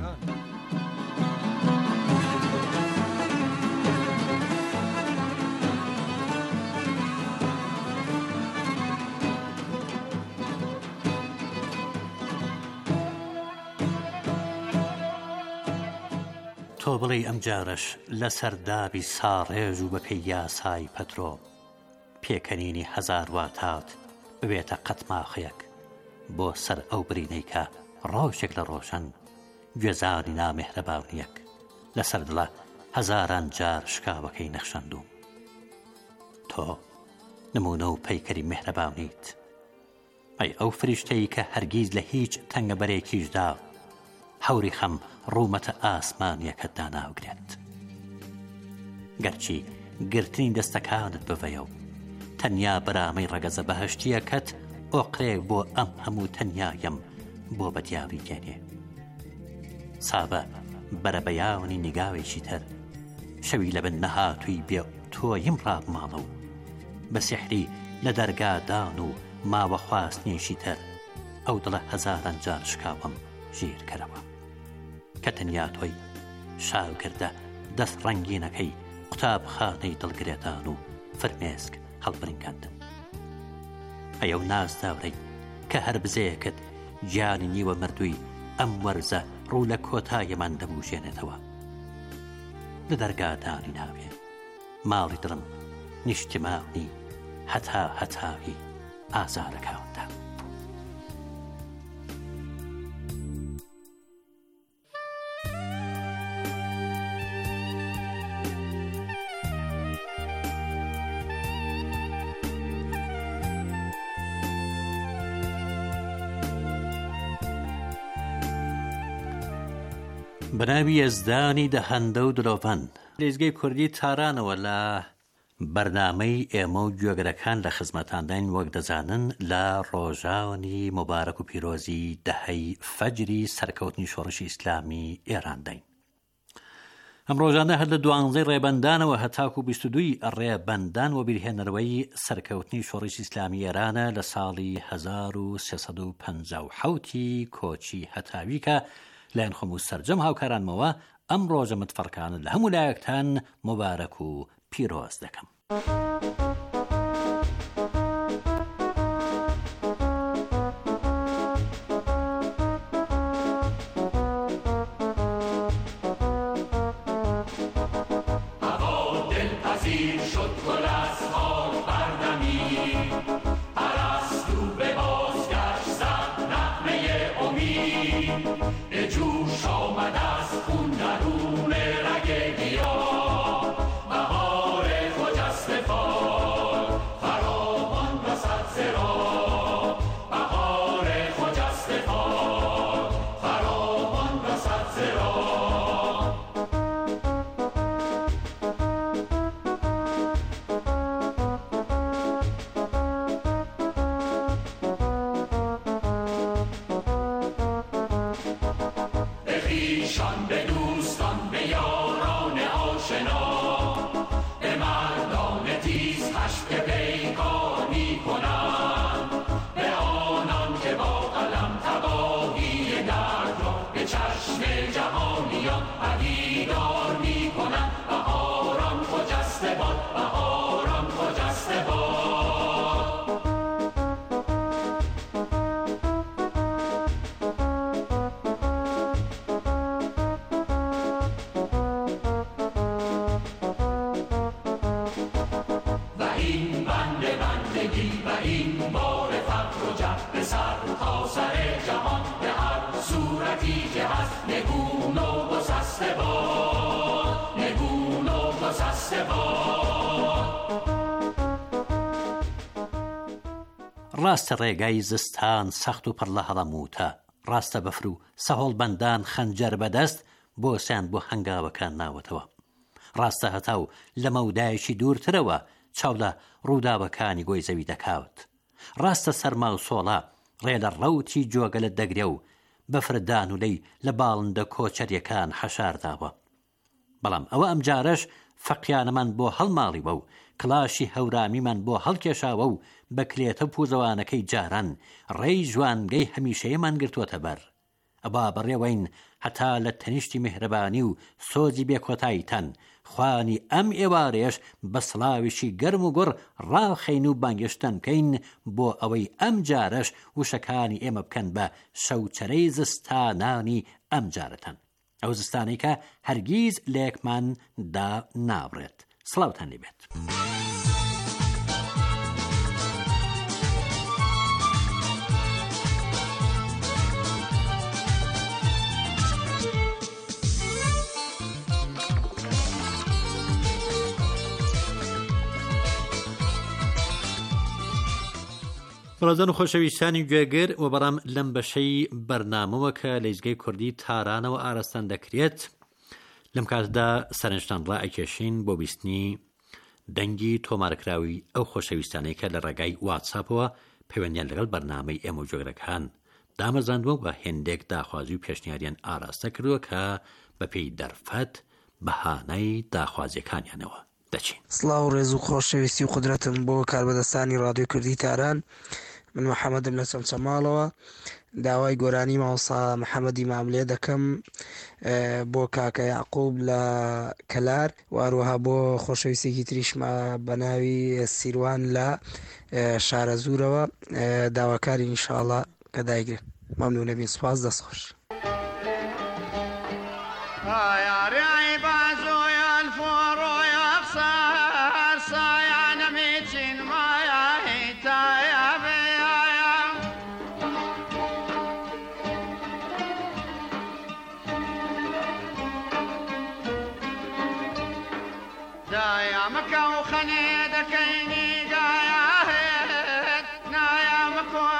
تۆ بڵێ ئەم جارەش لە سەردابی ساڕێژ و بە پێی یاسای پەترۆ پێکەنینی هەزار واتات ببێتە قەتماخەیەک بۆ سەر ئەو برینەی کە ڕۆژێک لە ڕۆژەن گوێزانی نامێهرەباونیەک لەسەر دڵە هەزاران جار شکاوەکەی نەخشەندوم. تۆ نمونە و پەیکەری مێهرەباونیت، ئەی ئەو فریشتەی کە هەرگیز لە هیچ تەنگە بەرێکیشدا هەوری خەم ڕوومەتە ئاسمانیەکەت داناوگرێت. گەرچی گرتنی دەستەکانت بڤەیە و تەنیا بەرامەی ڕەگەزە بەهەشتیەکەت ئۆقرێک بۆ ئەم هەموو تەنیایم بۆ بەدیاوی گێنێ. سابە بەرە بەیاونی نیگاوێکی تر شەوی لە بن نەهاتووی بێ تۆیم ڕابماڵە و بە سیحری لە دەرگادان و ماوە خواستنیشی تر ئەو دڵە هەزاران جار شکاوم ژیر کەرەوە کە تەنیا تۆی شاوکردە دەست ڕەنگینەکەی قوتابخانەی دڵگرێتان و فرمێسک هەڵبرنگاندم. ئەو نازداورەی کە هەر بزەیەکت گیانی نیوە مردووی ئەم وەرزە ڕوو لە کۆتایەمان دەبوژێنێتەوە. لە دەرگادانی ناوێ ماڵی دڵم نیشتیماونی هەتا هەتاوی ئازارەکەوندا. بەناوی یەزدانی دەهەندە و درۆڤەن لێزگەی کوردی تارانەوە لە بەرنامەی ئێمە و گوێگرەکان لە خزمەتاندین وەک دەزانن لە ڕۆژانی مبارەک و پیرۆزی دەهەی فەجری سەرکەوتنی شۆڕشی ئیسلامی ئێراندین. ئەم ڕۆژانە هەر لە دوانزەی ڕێبەندانەوە هەتاکو بیست و دوی ڕێبەندان و بیرهێنەرەوەی سەرکەوتنی شۆڕشی ئیسلامی ئێرانە لە ساڵی هەزار و سێسەد و پەنجا و حەوتی کۆچی هەتاوی کە لایەن خۆم و سەرجەم هاوکارانمەوە ئەم ڕۆژە متفەرقانە لە هەموو لایەکتان مبارەک و پیرۆز دەکەم. ڕاستە ڕێگای زستان سەخت و پڕ لە هەڵەموتە، ڕاستە بەفر و سەهۆڵ بەندان خەنجەر بەدەست بۆسیان بۆ هەنگاوەکان ناوەتەوە، ڕاستە هەتاو لە مەودایەکی دوورترەوە چاو لە ڕووداوەکانی گۆی زەوی دەکاوت، ڕاستە سەرما و سۆڵە ڕێ لە ڕەوتی جۆگەلت دەگرێ و بەفردان و لەی لە باڵندە کۆچەریەکان حەشارداوە. بەڵام ئەوە ئەم جارەش فەقیانەمان بۆ هەڵماڵیوە و کلاشی هەورامیمان بۆ هەڵکێشاوە و بەکرێتە پوزەوانەکەی جاران ڕێی جوانگەی هەمیشەیەمان گرتووەتە بەر. ئەبا بەڕێوەین هەتا لە تەنیشتی میهرەبانی و سۆزی بێکۆتاییتان خوانی ئەم ئێوارێش بە سڵاویشی گەرم و گوڕ ڕاخەین و بانگێشتن بکەین بۆ ئەوەی ئەم جارەش وشەکانی ئێمە بکەن بە شەوچەرەی زستانانی ئەم جارەتان، ئەو زستانەی کە هەرگیز لە یەکمان دا نابڕێت. سڵاوتان لێبێت. ڕۆزان و خۆشەویستانی گوێگر و بەڕام لەم بەشەی بەرنامەوە کە لە ئیزگەی کوردی تارانەوە ئاراستان دەکرێت لەم کاتدا سەرنجتان ڕائەکێشین بۆ بیستنی دەنگی تۆمارکراوی ئەو خۆشەویستانەی کە لە ڕێگای واتساپەوە پەیوەندیان لەگەڵ بەرنامەی ئێمە و جۆگرەکان دامەزراندووە و بە هێندێک داخوازی و پێشنیاریان ئاراستە کردووە کە بەپێی دەرفەت بەهانەی داخوازیەکانیانەوە دەچین. سڵاو و ڕێز و خۆشەویستی و قودرەتم بۆ کاربەدەستانی ڕادیۆ کوردی تاران. من محەممەدم لە چەمچەماڵەوە داوای گۆرانی ماوەسا محەممەدی ماملێ دەکەم بۆ کاکە یعقوب لە کەلار و هەروەها بۆ خۆشەویستێکی تریشمە بە ناوی سیروان لە شارە زوورەوە داواکاری ئینشاڵڵا کە دایگرێت. مەمنونە بین. سوپاس. دەست خۆش.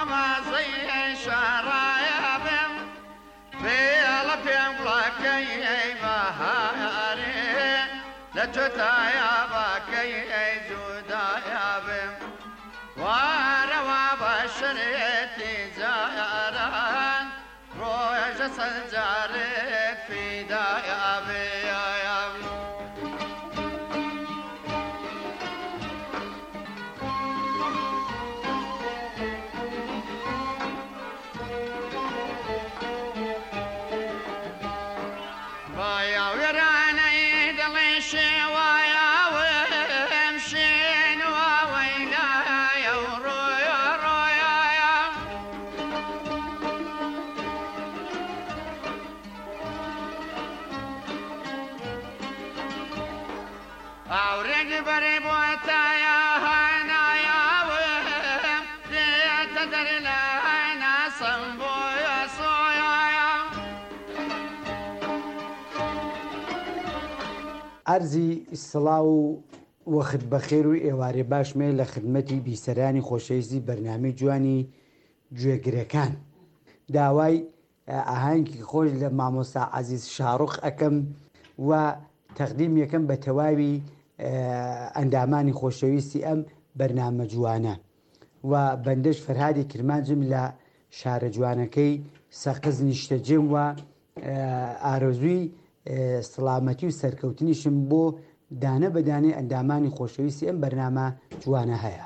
Yeah. جتایا باکی ای جدایا بم واروا بشرتی جاران روی جسد جارت فدایا بیم ئەرزی سڵاو و وەخت بەخێر و ئێوارێ باشمێ لە خدمەتی بیسەرانی خۆشەویستی بەرنامەی جوانی گوێگرەکان. داوای ئاهەنگی خۆش لە مامۆستا عەزیز شاڕوخ ئەەکەم و تەقدیم یەکەم بە تەواوی ئەندامانی خۆشەویستی ئەم بەرنامە جوانە و بەندەش فەرهادی کرمانجم لە شارە جوانەکەی سەقز نیشتەجێم و ئارەزووی سڵامەتی و سەرکەوتنیشم بۆ دانە بەدانێ ئەندامانی خۆشەویستی ئەم بەرنامە جوانە هەیە.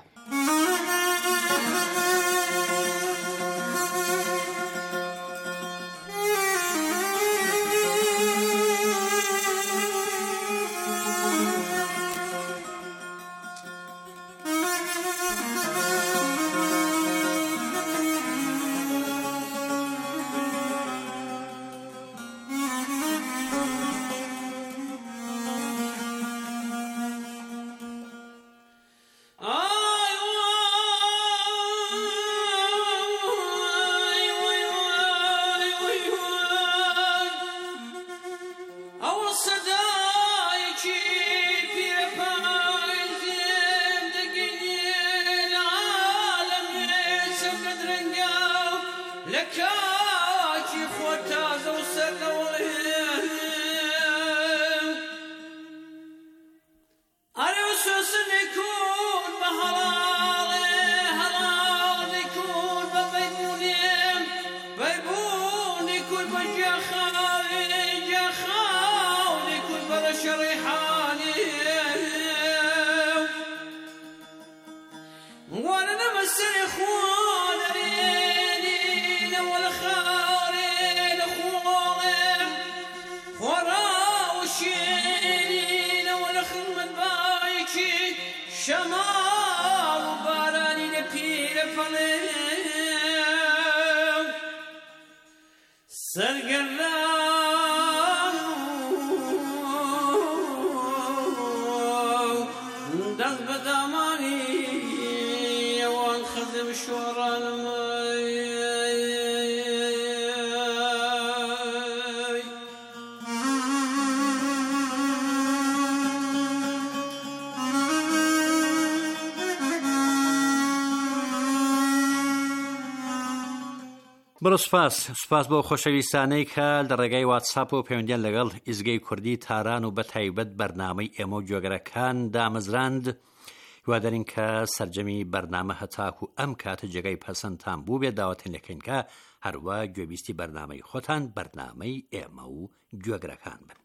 بڕۆ سوپاس سوپاس بۆ خۆشەویستانەی کە لە ڕێگای واتساپ و پەیوەندیان لەگەڵ ئیزگەی کوردی تاران و بە تایبەت بەرنامەی ئێمە و گوێگرەکان دامەزراند. هیوادارین کە سەرجەمی بەرنامە هەتاک و ئەم کاتە جێگەی پەسەندتان بوو بێت داوەتێن لەکەین کە هەروە گوێبیستی بەرنامەی خۆتان بەرنامەی ئێمە و گوێگرەکان بن.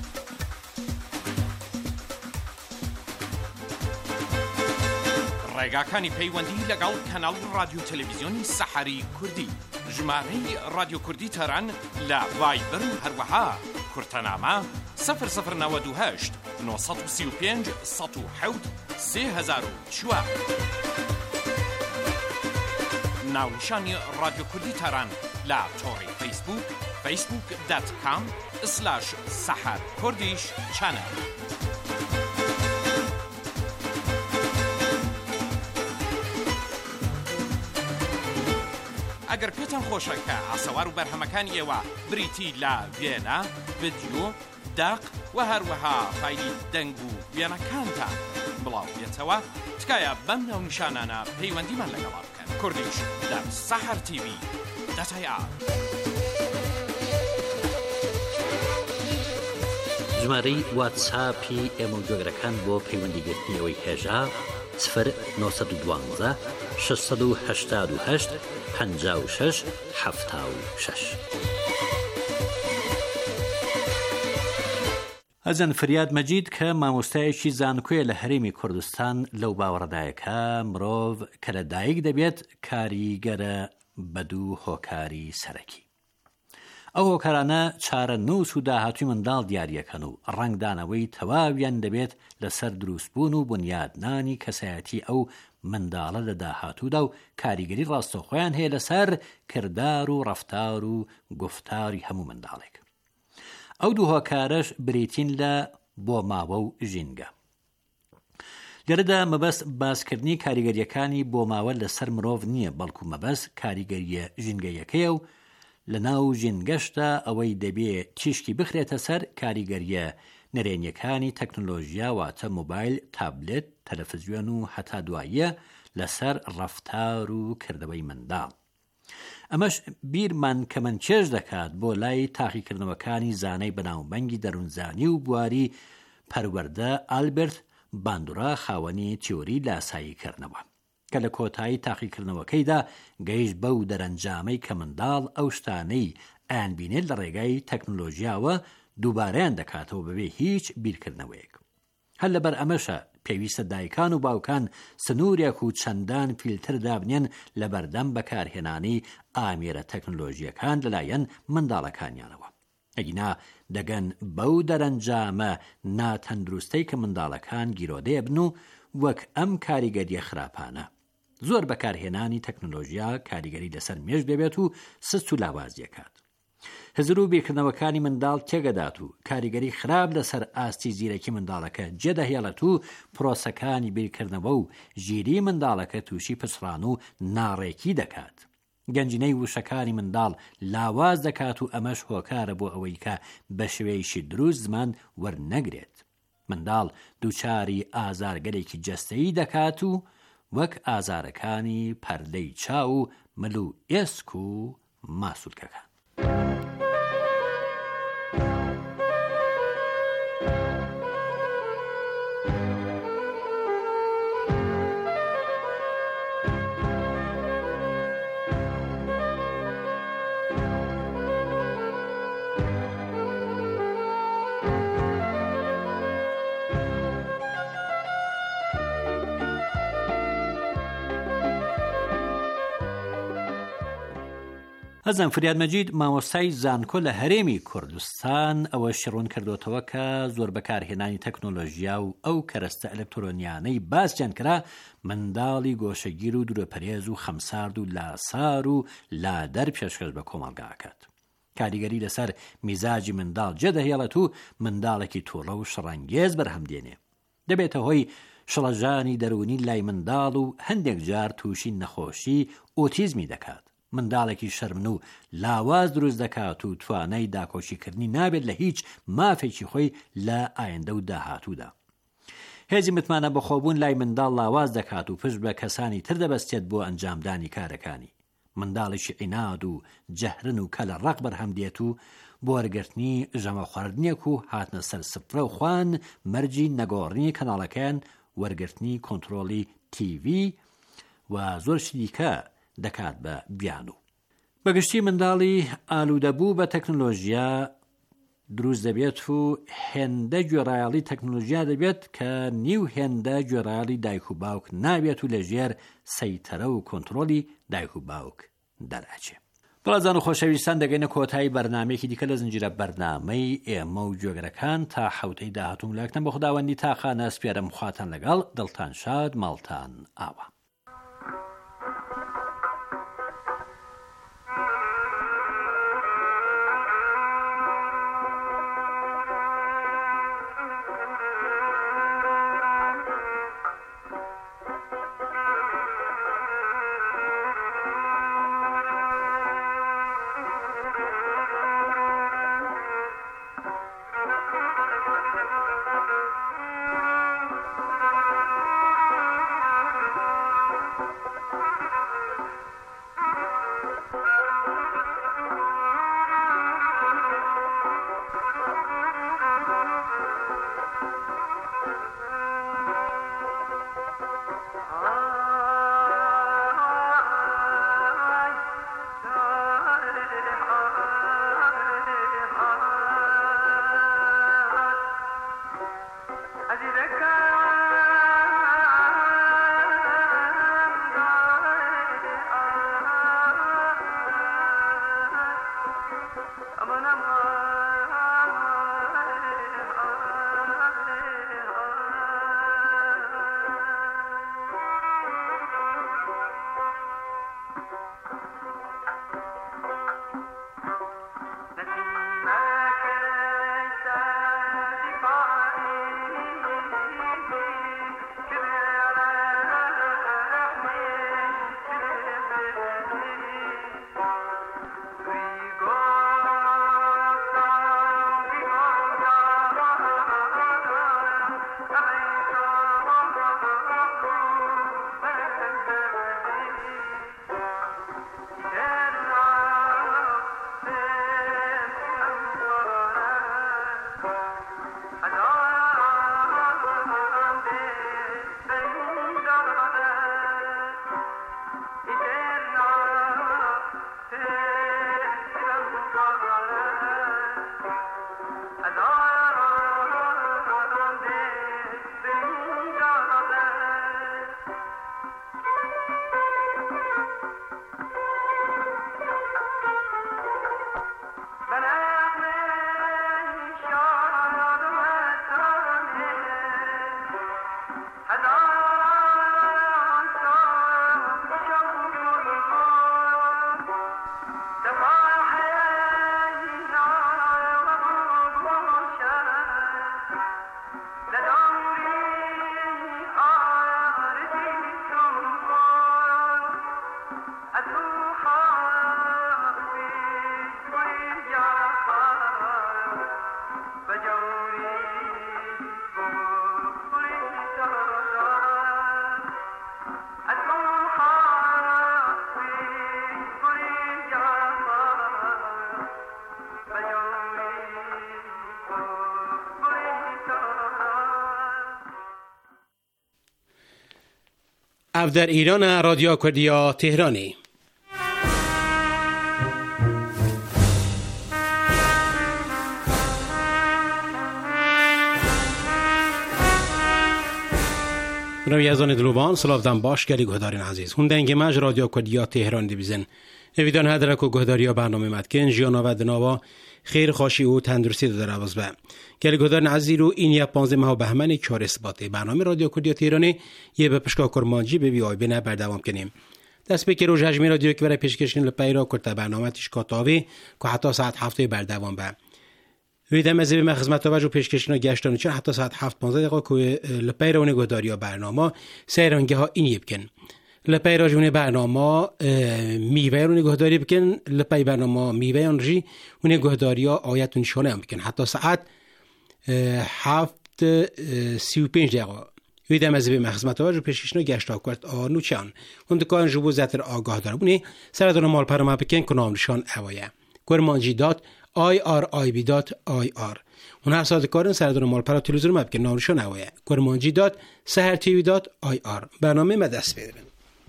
ڕێگاکانی پەیوەندی لەگەڵ کەناڵ رادیۆ تەلەڤیزیۆنی سەحەری کوردی، ژمارەی رادیۆ کوردی تەران لە ڤایبەر و هەروەها کورتەنامە سەفر سەفر نەوەد و هەشت نۆ سەد و سی و پێنج سەد و حەوت سێ هەزار و چوار. ناونیشانی رادیۆ کوردی تەران لە تۆڕی فەیسبوک فەیسبوک دات کام سلاش سەحەر کوردیش چەنەل. ئەگەر پێتان خۆشە کە ئاسەوار و بەرهەمەکانی ئێوە بریتی لە وێنە، ڤیدیۆ، داق و هەروەها فایلی دەنگ و وێنەکانتان بڵاو بێتەوە، تکایە بەم ناونیشانانە پەیوەندیمان لەگەڵا بکەن. کوردیش دەم سەحەر تیڤی دەتای ئا ژمارەی واتساپی ئێمە و جۆگرەکان بۆ پەیوەندیگرتنی ئەوەی هێژا سفر نۆ دو شەش هەشت هەشت پەنج شەش هەفت شەش. ئەزن فریاد مەجید کە مامۆستایەکی زانکۆیە لە هەرێمی کوردستان لەو باوەڕدایەکە مرۆڤ کە لە دایک دەبێت کاریگەرە بەدوو هۆکاری سەرەکی. ئەو هۆکارانە چارە نووس و داهاتوی منداڵ دیاریەکەن و ڕنگدانەوەی تەواویان دەبێت لەسەر دروستبوون و بنیادنانی کەسایەتی ئەو منداڵە لە داهاتوودا و کاریگەری ڕاستەوخۆیان هەیە لەسەر کردار و ڕەفتار و گفتاری هەموو منداڵێک. ئەو دوو هۆکارەش بریتین لە بۆ ماوە و ژینگە. لێرەدا مەبەست باسکردنی کاریگەریەکانی بۆ ماوە لەسەر مرۆڤ نییە، بەڵکو مەبەست کاریگەریە ژینگەیەکەیە و لە ناو ژینگەشتا ئەوەی دەبێ تیشکی بخرێتە سەر کاریگەریە نەرێنیەکانی تەکنۆلۆژیا واتە مۆبایل، تابلێت، تەلەڤیزیۆن و هەتا دواییە لەسەر ڕەفتار و کردەوەی منداڵ. ئەمەش بیرمان کەمەنچێژ دەکات بۆ لای تاقیکردنەوەکانی زانەی بەناوبەنگی دەروونزانی و بواری پەروەردە ئالبرت باندورا خاوەنی تیۆری لاساییکردنەوە کە لە کۆتایی تاقیکردنەوەکەیدا گەیشت بەو دەرەنجامەی کە منداڵ ئەو شتانەی ئایان بینێت لە ڕێگای تەکنۆلۆژیاوە دووبارەیان دەکاتەوە بەبێ هیچ بیرکردنەوەیەک. هەر لەبەر ئەمەشە پێویستە دایکان و باوکان سنوورێک و چەندان فیلتر دابنێن لە بەردەم بەکارهێنانی ئامێرە تەکنۆلۆژیەکان لەلایەن منداڵەکانیانەوە. ئەگینا دەگەن بەو دەرەنجامە ناتەندروستەی کە منداڵەکان گیرۆدەیە بن و وەک ئەم کاریگەریە خراپانە. زۆر بەکارهێنانی تەکنۆلۆژیا کاریگەری لەسەر مێژ دەبێت و سست و لاوازیەکات. هزر و بیرکردنەوەکانی منداڵ تێگەدات و کاریگەری خراپ لەسەر ئاستی زیرەکی منداڵەکە جێدەهێڵێت و پرۆسەکانی بیرکردنەوە و ژیری منداڵەکە تووشی پچڕان و ناڕێکی دەکات. گەنجینەی وشەکانی منداڵ لاواز دەکات و ئەمەش هۆکارە بۆ ئەوەی کە بە شێوەیەکی دروست زمان وەرنەگرێت. منداڵ دووچاری ئازارگەرێکی جەستەیی دەکات و وەک ئازارەکانی پەردەی چاو و مل و ئێسک و ماسوولکەکان. ئەزان فریاد مەجید مامۆستای زانکۆ لە هەرێمی کوردستان ئەوە شڕون کردوتەوە کە زۆر بەکارهێنانی تەکنۆلۆژیا و ئەو کەرەستە ئەلکترۆنیانەی باسییان کرا منداڵی گۆشەگیر و دوورەپەرێز و خەمسارد و لاسار و لادەر پێشکەش بە کۆمەڵگاکات. کاریگەری لەسەر میزاجی منداڵ جێدەهێڵێت و منداڵێکی تووڕە و شڕەنگێز بەرهەمدێنێ. دەبێتە هۆی شڵەژانی دەرونی لای منداڵ و هەندێک جار تووشی نەخۆشی ئۆتیزمی دەکات. منداڵێکی شەرمن و لاواز دروست دەکات و توانای داکۆچیکردنی نابێت لە هیچ مافێکی خۆی لە ئایندە و داهاتوودا. هێزی متمانە بەخۆبوون لای منداڵ لاواز دەکات و پشت بە کەسانی تر دەبەستێت بۆ ئەنجامدانی کارەکانی. منداڵێکی عیناد و جەهرن و کە لە ڕق بەرهەم دێت و بۆ وەرگرتنی ژەمە خواردنێک و هاتنە سەر سفرە و خوان مەرجی نەگۆڕنی کەناڵەکەیان وەرگرتنی کۆنتڕۆلی تیڤی و زۆر شتیکە دەکات بە بیان و بەگشتی منداڵی ئالوودەبوو بە تەکنۆلۆژیا دروست دەبێت و هێندە گوێڕایەڵی تەکنۆلۆژیا دەبێت کە نیو هێندە گوێڕایەڵی دایک و باوک نابێت و لەژێر سەیتەرە و کۆنتڕۆلی دایک و باوک دەراچێ. بەڵازان و خۆشەویستان دەگەینە کۆتایی بەرنامەیەکی دیکە لە زنجیرە بەرنامەی ئێمە و گوێگرەکان تا حەوتەی داهاتوو لاکتن بە خوداوەندی تاخانە سپێرەم خواتان لەگەڵ دڵتان شاد ماڵتان ئاوە. او در ایران رادیو کردیا تهرانی. روی ازان دلوبان سلافتن باش گلی گهدارین عزیز هندنگ مج رادیو کردیا تهران دی بیزن اویدان هدرک و گهداریا برنامه مدکن جیانا و دناوا خیر خوشی و تندرستی داره باز به گلی گهدارین عزیز رو این یا پانزده ماه بهمن چهار اثباته برنامه رادیو کردیا تهرانی یه به پشکا کرمانجی به بی آی بی نه بردوام کنیم دست به کروج هجمی رادیو که برای پیشکشین لپایرا کرده برنامه تیش کاتاوی که حتی ساعت هفته بردوام به ویدم از به خدمت توجه پیشکشینا گشتن چه حتی ساعت هفت پانزده دقیقه که لپیرون گهداریا برنامه سیرانگه ها این یبکن لپیراجون برنامه میوهرون گهداری بکن لپی برنامه میوهرون جی اون گهداریا آیت نشانه هم بکن حتی ساعت هفت سی و پنج دقیقه ویدم از به خدمت توجه پیشکشینا گشتا کرد آنو چان اون دکان جبو زتر آگاه داره بونی سردان مال پرما بکن کنام نشان اوایه کرمانجی دات آی آر آی بی دات آی آر اون هر ساعت کارن سردان مال پرا تلویزیون مب که نامشون اوایه کرمانجی دات سحر تیوی دات آی آر برنامه مدست بیدرن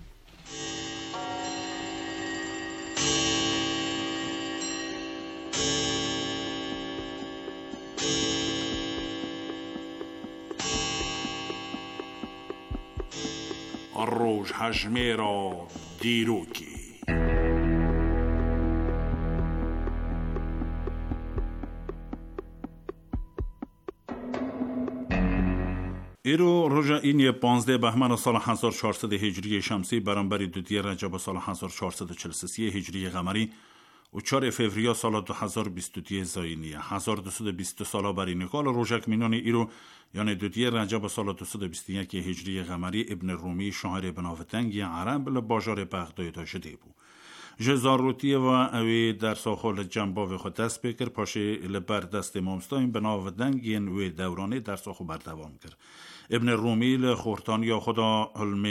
الروج حجمه را دیروکی ایرو روژا این پانزده بهمن سال هزار و چهارصد هجری شمسی برابر دو دی رجب سال هزار و چهارصد و چهل و سه هجری قمری و چهار فوریه سال دو هزار و بیست و دو زاینی هزار و دویست و بیست ساله برای نکال روژک مینون ایرو یعنی دو دی رجب سال دویست و بیست و یک هجری قمری ابن رومی شاعر بناوتنگی عرب لباجار بغداد داشته بود. جزاروتی و اوی در ساخل جنباو خود دست بکر پاشه لبر دست مامستاین بناوتنگی و دورانه در ساخل بردوام کرد. ابن رومی لخورتانی خدا علم